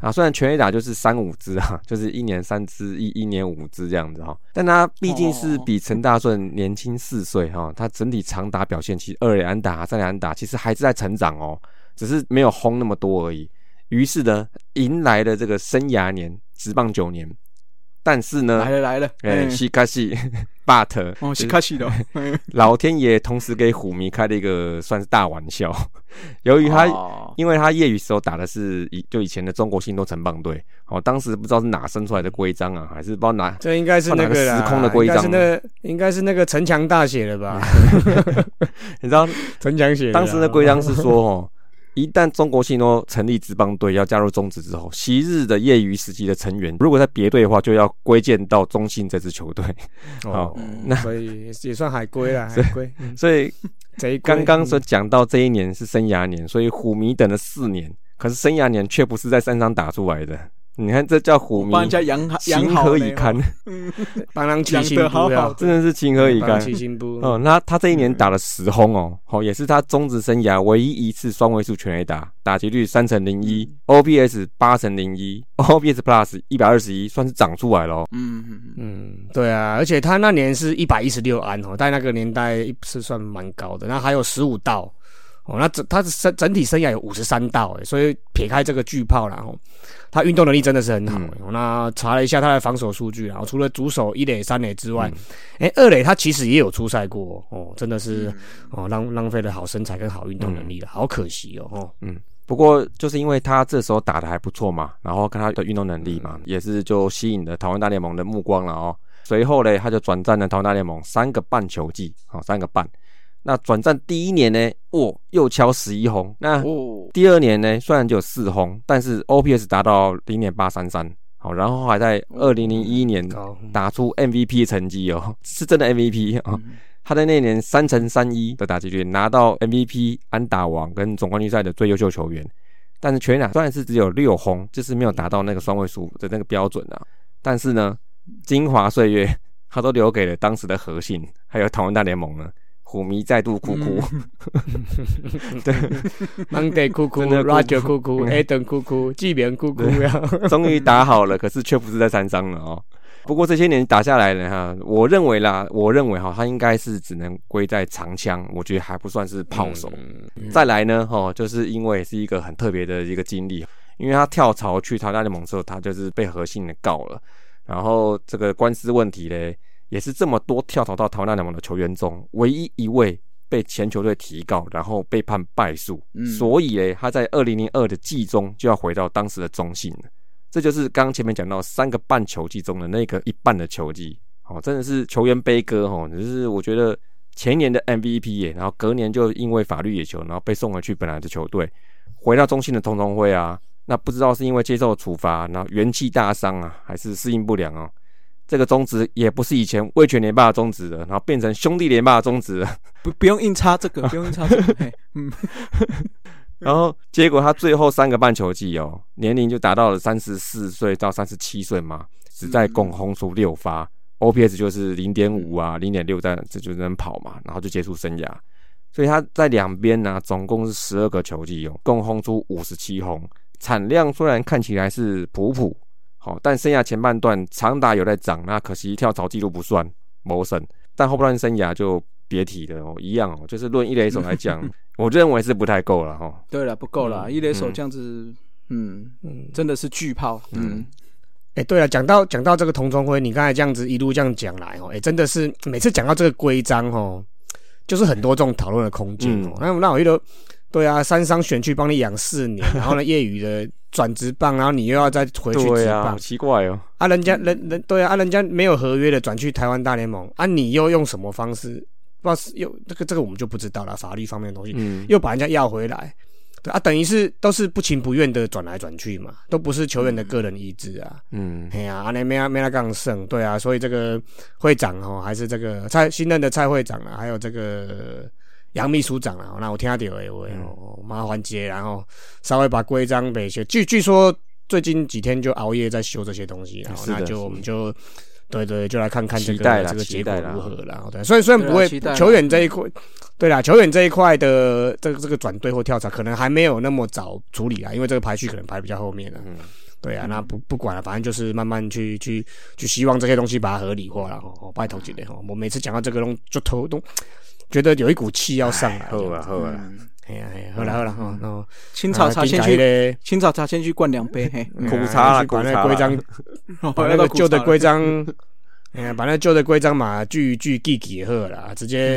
啊，虽然全垒打就是3-5支啊，就是1年3支，一年5支这样子哈，但他毕竟是比陈大顺年轻4岁哈，他整体长打表现其实2垒安打、3垒安打其实还是在成长哦，只是没有轰那么多而已。于是呢，迎来了这个生涯年，职棒9年。但是呢， 来了， 西卡西 ，but 西卡西的， 老天爷同时给虎迷开了一个算是大玩笑。由于他，因为他业余时候打的是以前的中国信托城棒队，当时不知道是哪生出来的规章啊，还是不知道哪， 这应该是那个时空的规章， 应该是那个陈强大写的吧？ 你知道陈强写的， 当时的规章是说一旦中国信托成立职棒队要加入中职之后，昔日的业余时期的成员，如果在别队的话，就要归建到中信这支球队。 那所以也算海归啦，海归。 所以刚刚所讲到这一年是生涯年，所以虎迷等了4年，可是生涯年却不是在山上打出来的。你看，这叫虎迷， 帮人家养情何以堪？ 帮人起心不了， 真的是情何以堪。 起心不那他这一年打了10轰哦，也是他中职生涯唯一一次双位数全垒打，打击率3.01%，OPS 8.01%，OPS Plus 121，算是长出来了。 对啊，而且他那年是116安在那个年代是算蛮高的，那还有15盗。那他整体生涯有53盗所以撇开这个巨炮啦他运动能力真的是很好那查了一下他的防守数据除了主守1垒3垒之外2垒他其实也有出赛过真的是浪费了好身材跟好运动能力了好可惜不过就是因为他这时候打得还不错嘛，然后看他的运动能力嘛，也是就吸引了台湾大联盟的目光了随后呢他就转战了台湾大联盟3个半球季3个半。那转战第1年呢，又敲11轰。那第2年呢，虽然只有4轰，但是 OPS 达到 0.833，然后还在2001年打出 MVP 的成绩是真的 MVP 他在那年3乘31的打击率拿到 MVP 安打王跟总冠军赛的最优秀球员。但是全垒打虽然是只有6轰，就是没有达到那个双位数的那个标准但是呢，精华岁月他都留给了当时的核心，还有台湾大联盟呢。虎迷再度哭哭， 对 ，Monday 哭哭 ，Roger 哭哭 ，Adam 哭哭，纪勉哭哭， 终于打好了，可是却不是在山上了不过这些年打下来呢，我认为他应该是只能归在长枪，我觉得还不算是炮手。再来呢，就是因为是一个很特别的一个经历，因为他跳槽去台湾大联盟之后，他就是被核心的告了，然后这个官司问题呢。也是这么多跳槽到台湾大联盟的球员中，唯一一位被前球队提告，然后被判败诉。所以他在2002的季中就要回到当时的中信了。这就是刚刚前面讲到3个半球季中的那个1半的球季。真的是球员悲歌就是我觉得前年的 MVP 然后隔年就因为法律野球，然后被送回去本来的球队，回到中信的同盟会那不知道是因为接受处罚，然后元气大伤还是适应不良这个中职也不是以前味全联霸的中职了，然后变成兄弟联霸的中职了。 不用硬插这个，不用硬插这个。 然后结果他最后3个半球季年龄就达到了34岁到37岁嘛，只在共轰出6发，OPS 就是 0.5 0.6， 这就能跑嘛，然后就结束生涯。所以他在两边总共是12个球季共轰出57轰，产量虽然看起来是普普。但生涯前半段长打有在涨，那可惜跳槽记录不算没胜，但后半段生涯就别提了一样就是论一垒手来讲，我认为是不太够了对了，不够了，一垒手这样子，真的是巨炮。 对了，讲到这个同中辉，你刚才这样子一路这样讲来真的是每次讲到这个规章就是很多这种讨论的空间那我觉得。对啊，三商选去帮你养4年，然后呢，业余的转职棒，然后你又要再回去职棒， 对啊，好奇怪人家人家没有合约的转去台湾大联盟你又用什么方式？不知道又这个我们就不知道了，法律方面的东西，又把人家要回来，对等于是都是不情不愿的转来转去嘛，都不是球员的个人意志没那杠胜，对啊，所以这个会长还是这个新任的蔡会长还有这个。杨秘书长那我听到的麻烦接，然后稍微把规章给修。据说最近几天就熬夜在修这些东西，然后那就我们就对，就来看看这个结果如何了。对，虽然不会球员这一块，对啦，球员这一块的这个转队或跳槽可能还没有那么早处理因为这个排序可能排比较后面了。 对啊，那不管了，反正就是慢慢去希望这些东西把它合理化了吼，拜托一下吼，我每次讲到这个就头都觉得有一股气要上来。 好啊。 哎呀，好了吼， 青草茶先去灌2杯，嘿， 苦茶啦， 把那规章，把那个旧的规章。哎呀，把那旧的规章嘛，句记记好啦，直接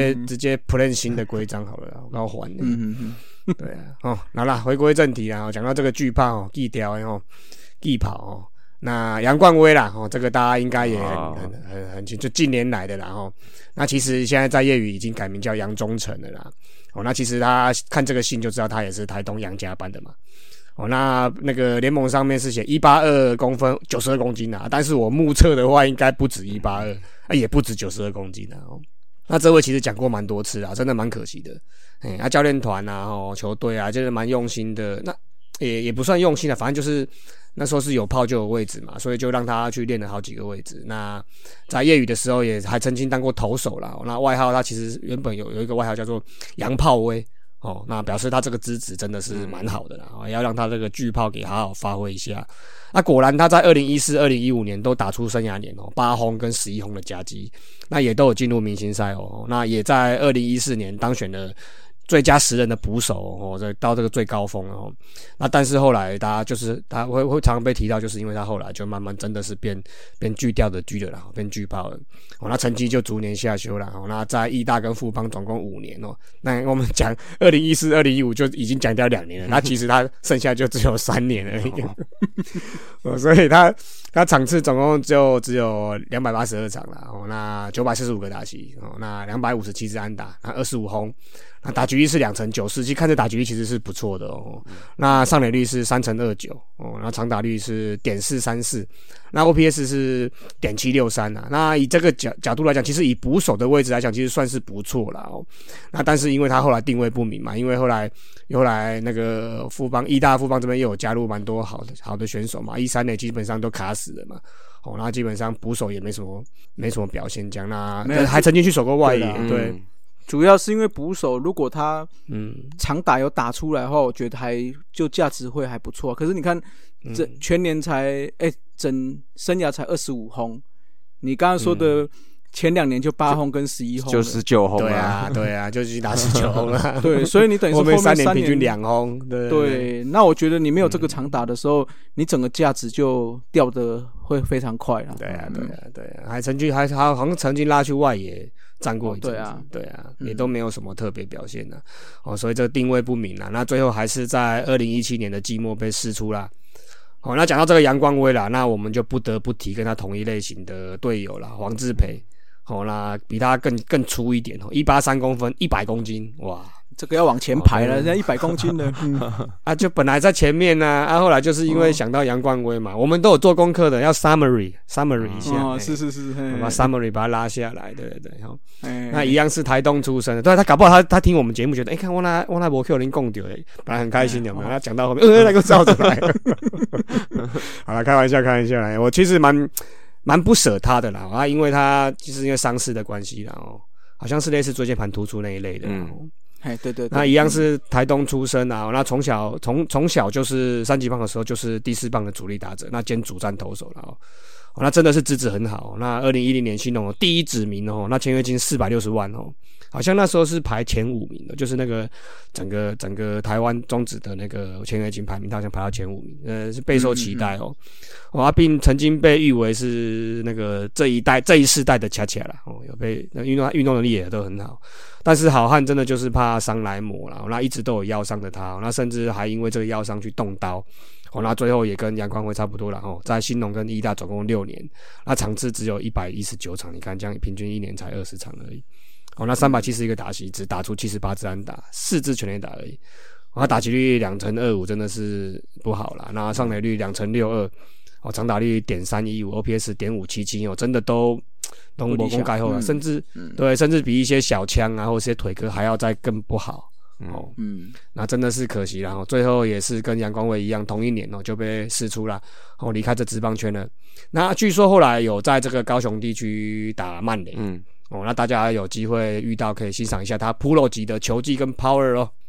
plan 新的规章好了啦，我还的。对啊，好啦，回归正题啦，讲到这个巨炮技雕技跑那杨冠威啦这个大家应该也很清楚，就近年来的啦那其实现在在业余已经改名叫杨忠诚了啦那其实他看这个姓就知道他也是台东杨家班的嘛。那个联盟上面是写182公分92公斤但是我目测的话应该不止182也不止92公斤那这位其实讲过蛮多次真的蛮可惜的教练团球队就是蛮用心的，那也不算用心反正就是那时候是有炮就有位置嘛，所以就让他去练了好几个位置。那在业余的时候也还曾经当过投手啦那外号他其实原本有一个外号叫做杨炮威那表示他这个资质真的是蛮好的啦要让他这个巨炮给好好发挥一下。那果然他在2014、2015年都打出生涯年8轰跟11轰的佳绩，那也都有进入明星赛那也在2014年当选了最佳10人的捕手到这个最高峰那但是后来大家就是他会常常被提到，就是因为他后来就慢慢真的是变巨调的巨了啦，变巨炮了那成绩就逐年下修了那在义大跟富邦总共5年那我们讲2014、2015就已经讲掉2年了，那其实他剩下就只有3年而已所以他场次总共就只有282场啦那945个打席那257支安打，那25轰，那打击率是2成94，其实看这打击率其实是不错的那上垒率是3成29那长打率是.434，那 OPS 是.763那以这个角度来讲，其实以捕手的位置来讲，其实算是不错啦那但是因为他后来定位不明嘛，因为后来那个义大富邦这边又有加入蛮多好的选手嘛，13垒基本上都卡死了嘛那基本上捕手也没什么表现这样，那还曾经去守过外野对。 主要是因为捕手如果他长打有打出来的话，我觉得就价值会还不错。可是你看这全年才整生涯才25轰，你刚刚说的前2年就8轰跟11轰， 就19轰对啊，就去打19轰了对，所以你等于是后面3 年平均2轰对，那我觉得你没有这个长打的时候你整个价值就掉的会非常快啦。 对啊，还好像曾经拉去外野站过一阵子对啊也都没有什么特别表现所以这个定位不明那最后还是在2017年的季末被释出啦那讲到这个杨光威啦，那我们就不得不提跟他同一类型的队友啦，黄志培那比他更粗一点183公分100公斤哇， 这个要往前排了，人家100公斤的就本来在前面后来就是因为想到杨冠威嘛我们都有做功课的，要 summary 一下是把 summary 把它拉下来对那一样是台东出生的，对他搞不好他听我们节目觉得看我那没有人讲到本来很开心有没有他讲到后面那个照着来好了开玩笑我其实蛮不舍他的啦因为他就是因为伤势的关系啦好像是类似椎间盘突出那一类的对， 那一样是台东出生那从小就是3级棒的时候就是第4棒的主力打者，那兼主战投手那真的是资质很好那2010年新农第1指名那签约金460万好像那时候是排前5名的，就是那个整个台湾中职的那个签约金排名，他好像排到前5名，是备受期待并曾经被誉为是那个这一世代的恰恰啦有被运动能力也都很好，但是好汉真的就是怕伤来磨啦那一直都有腰伤的他那甚至还因为这个腰伤去动刀那最后也跟杨光辉差不多啦在新农跟义大总共6年，那场次只有119场，你看这样平均1年才20场而已那371个打席只打出78支安打4支全垒打而已他打击率2成25真的是不好啦，那上垒率2成62长打率.315 OPS .577真的都没功盖后甚至比一些小枪或一些腿哥还要再更不好那真的是可惜啦最后也是跟杨光伟一样同一年就被释出了离开这职棒圈了。那据说后来有在这个高雄地区打慢垒那大家有机会遇到可以欣赏一下他 Pro 级的球技跟 power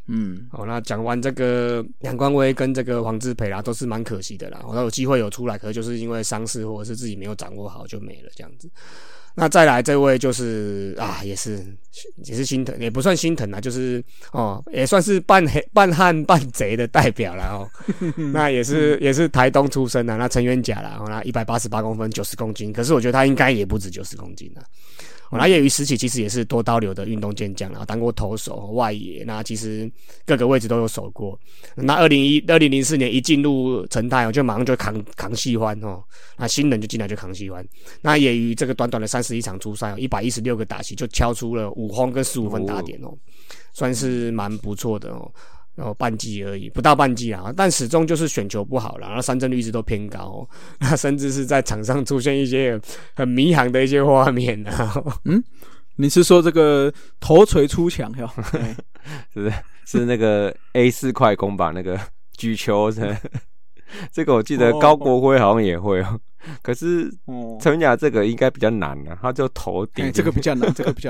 那讲完这个杨光威跟这个黄志培啦，都是蛮可惜的啦。我有机会有出来，可是就是因为伤势或者是自己没有掌握好就没了这样子。那再来这位就是也是心疼，也不算心疼啦，就是也算是半汉半贼的代表啦那也是台东出生的，那陈元甲啦，那188公分90公斤，可是我觉得他应该也不止90公斤啦。那业余时期其实也是多刀流的运动健将啦，当过投手、外野，那其实各个位置都有守过。那2004年一进入成泰就马上就扛细欢那新人就进来就扛细欢。那业余这个短短的31场出赛116个打席就敲出了5轰跟15分打点算是蛮不错的半季而已，不到半季啦，但始终就是选球不好啦，然后三振率一直都偏高那甚至是在场上出现一些很迷航的一些画面你是说这个头锤出墙是那个 A4 快攻吧，那个举球的这个我记得高国辉好像也会可是陈雅这个应该比较难他就头顶这个比较难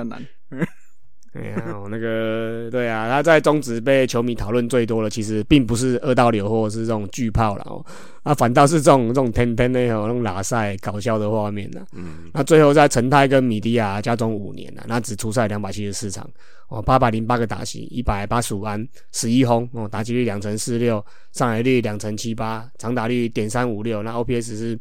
那个对啊，他在中职被球迷讨论最多的，其实并不是2刀流或者是这种巨炮啦反倒是这种天天的那种拉赛搞笑的画面那最后在成泰跟米迪亚加总5年那只出赛274场808个打席185安11轰打击率2.46%，上垒率2.78%，长打率.356，那 OPS 是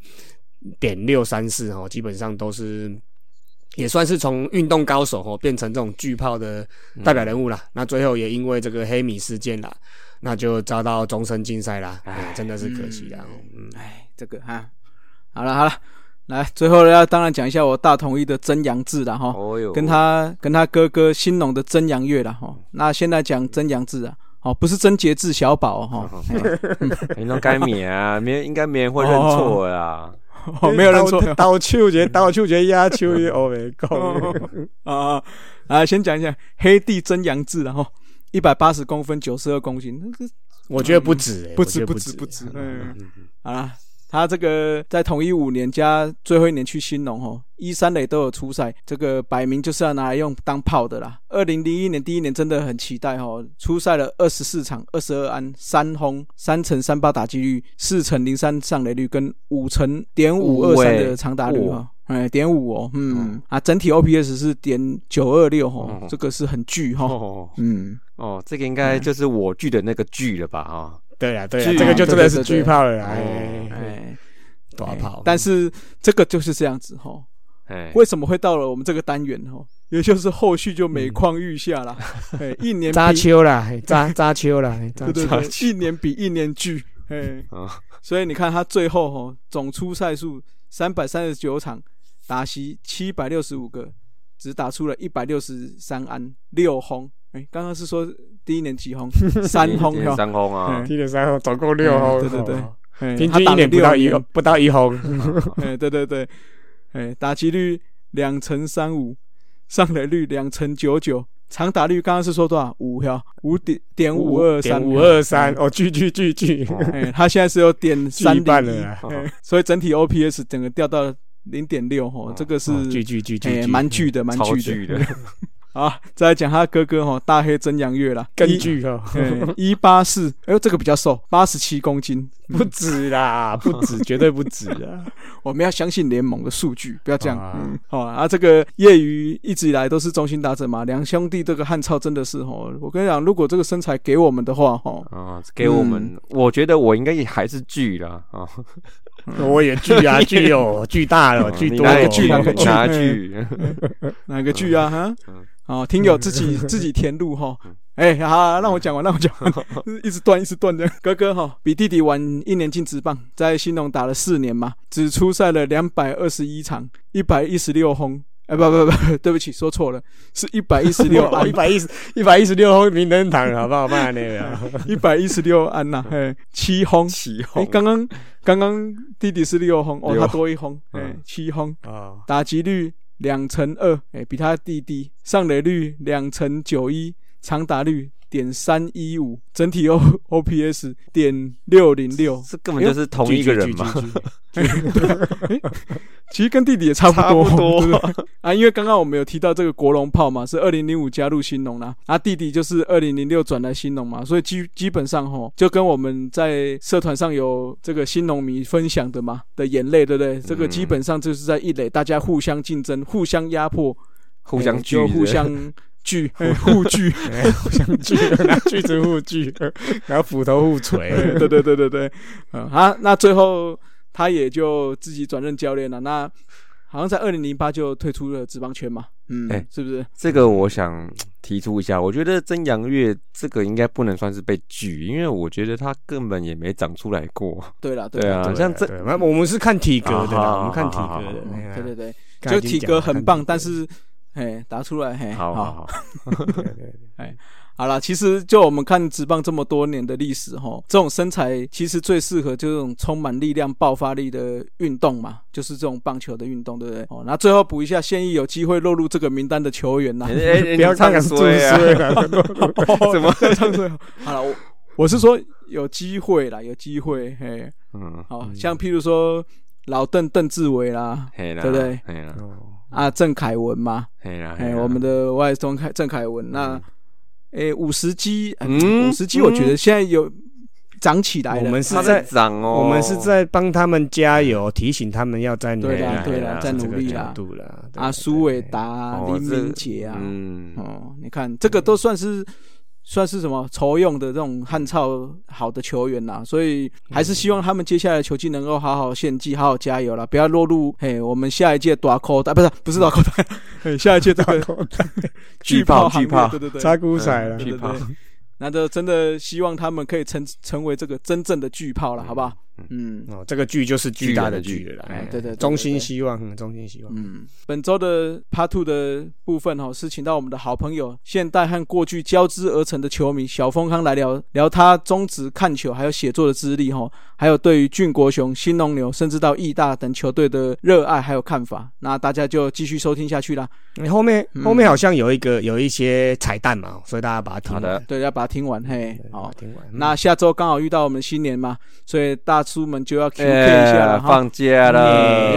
.634基本上都是也算是从运动高手变成这种巨炮的代表人物啦。那最后也因为这个黑米事件啦，那就遭到终身禁赛啦，真的是可惜啦。 这个好了，来最后要当然讲一下我大统一的曾阳志啦跟他哥哥兴农的曾阳月啦那先来讲曾阳志不是曾杰志小宝你都该免啊，应该没人会认错啦。 没有认错， 倒手节压手没讲来先讲一下黑帝曾阳志啦180公分92公斤， 我觉得不止不止好啦，他这个在统一5年加最后1年去兴农1、3垒都有出赛，这个摆明就是要拿来用当炮的啦。2001年第1年真的很期待出赛了24场22安3轰3.38打击率4.03上垒率跟5.523的长打率.5整体 OPS 是.926这个是很巨这个应该就是我巨的那个巨了吧对啊，这个就真的是巨炮了大炮。 但是这个就是这样子为什么会到了我们这个单元也就是后续就每况愈下啦一年扎秋啦扎秋啦对一年比一年巨所以你看他最后总出赛数339场，打席765个，只打出了163安6轰刚刚是说第1年几轰3轰 3轰第1年3轰总共6轰对平均1年不到1轰对打击率2.35%，上垒率2.99%，长打率刚刚是说多少？5.523巨他现在是有.3了所以整体 OPS 整个掉到0.6这个是巨蛮巨的超巨的好，再来讲他哥哥大黑曾阳月啦， 更巨 184，这个比较瘦，87公斤， 不止啦，不止，绝对不止啊！ 我们要相信联盟的数据，不要这样。这个业余一直以来都是中心打者嘛，两兄弟这个汉超真的是我跟你讲，如果这个身材给我们的话给我们，我觉得我应该也还是巨啦我也巨啊，巨大了，巨多， 哪个巨？ 哪个巨啊？听友自己填入好，让我讲完，一直断的。哥哥比弟弟晚1年进职棒，在兴农打了4年嘛，只出赛了221场，116轰。不，对不起，说错了，是116安 ，116轰名人堂，好不好？慢那个 116安呐，7轰，刚刚弟弟是6轰，他多1轰，7轰，打击率2.2%，比他弟弟上垒率2.91%，长打率 0.315，整体 OPS .606， 这根本就是同一个人嘛。 其实跟弟弟也差不多， 对不对啊？因为刚刚我们有提到这个国龙炮嘛，是2005加入兴农啦，弟弟就是2006转来兴农嘛，所以基本上就跟我们在社团上有这个兴农迷分享的嘛的眼泪，对不对？这个基本上就是在一垒大家互相竞争、互相压迫、 互相就互相锯，互锯， 互相锯，拿锯子互锯，然后斧头互锤。 对，那最后他也就自己转任教练了。那好像在2008就退出了职棒圈嘛，是不是？ 这个我想提出一下，我觉得曾阳月这个应该不能算是被锯，因为我觉得他根本也没长出来过。 对啦， 像这， 我们是看体格的啦，我们看体格的， 对，就体格很棒，但是打出来， 好， 好啦，其实就我们看职棒这么多年的历史这种身材其实最适合就这种充满力量、爆发力的运动嘛，就是这种棒球的运动，对不对？那最后补一下，现役有机会落入这个名单的球员呐， 不要唱衰啊！ 怎么唱衰？好了，我是说有机会啦，有机会，好像譬如说老邓志伟啦，对不对？郑凯文嘛，我们的外中郑凯文那。50基，50基，我觉得现在有长起来了。 我们是在帮他们加油，提醒他们要再努力， 对啦，再努力啦。苏伟达、林明杰啊，你看这个都算是什么筹用的这种汉超好的球员啦，所以还是希望他们接下来的球季能够好好献技，好好加油啦，不要落入我们下一届大口袋，不是大口袋，下一届这个巨炮，对， 插骨赛了， 巨炮。那就真的希望他们可以成为这个真正的巨炮了，好不好？ 这个巨就是巨大的巨了啦， 对， 衷心希望。 本周的 Part 2的部分是请到我们的好朋友，现代和过去交织而成的球迷小丰康来聊他中职看球还有写作的资历还有对于俊国雄、兴农牛甚至到义大等球队的热爱还有看法。那大家就继续收听下去啦。 后面好像有一些彩蛋嘛，所以大家把它听完。 对，要把它听完。好，听完。那下周刚好遇到我们新年嘛，所以大叔们就要 QK 一下了， 放假了，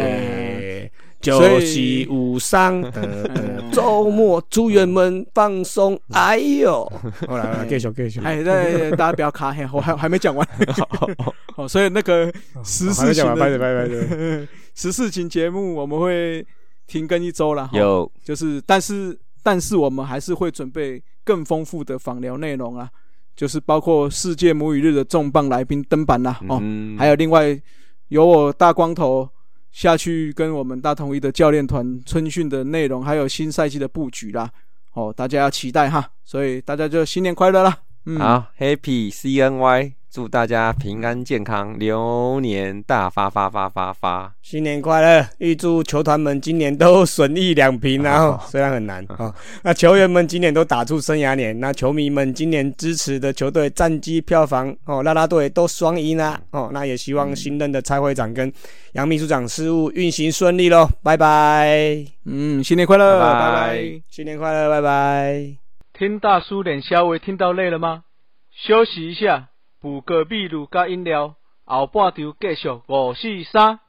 就是无伤的周末，祝愿们放松。哎呦，好来，继续。 对，大家不要卡，我还没讲完。好，所以那个时事型的14集节目我们会停更1周啦。 有， 就是但是我们还是会准备更丰富的访聊内容啊，就是包括世界母语日的重磅来宾登板啦，还有另外由我大光头下去跟我们大统一的教练团春训的内容，还有新赛季的布局啦，大家要期待哈，所以大家就新年快乐啦。 好 ，Happy CNY， 祝大家平安健康，流年大发， 新年快乐！预祝球团们今年都顺利两平啊，虽然很难那球员们今年都打出生涯年，那球迷们今年支持的球队战绩、票房啦啦队都双赢啊那也希望新任的蔡会长跟杨秘书长事务运行顺利咯，拜拜。 新年快乐，拜拜， 新年快乐，拜拜。 听大叔脸稍微听到累了吗？休息一下，补个秘鲁加饮料，后半场继续5、4、3。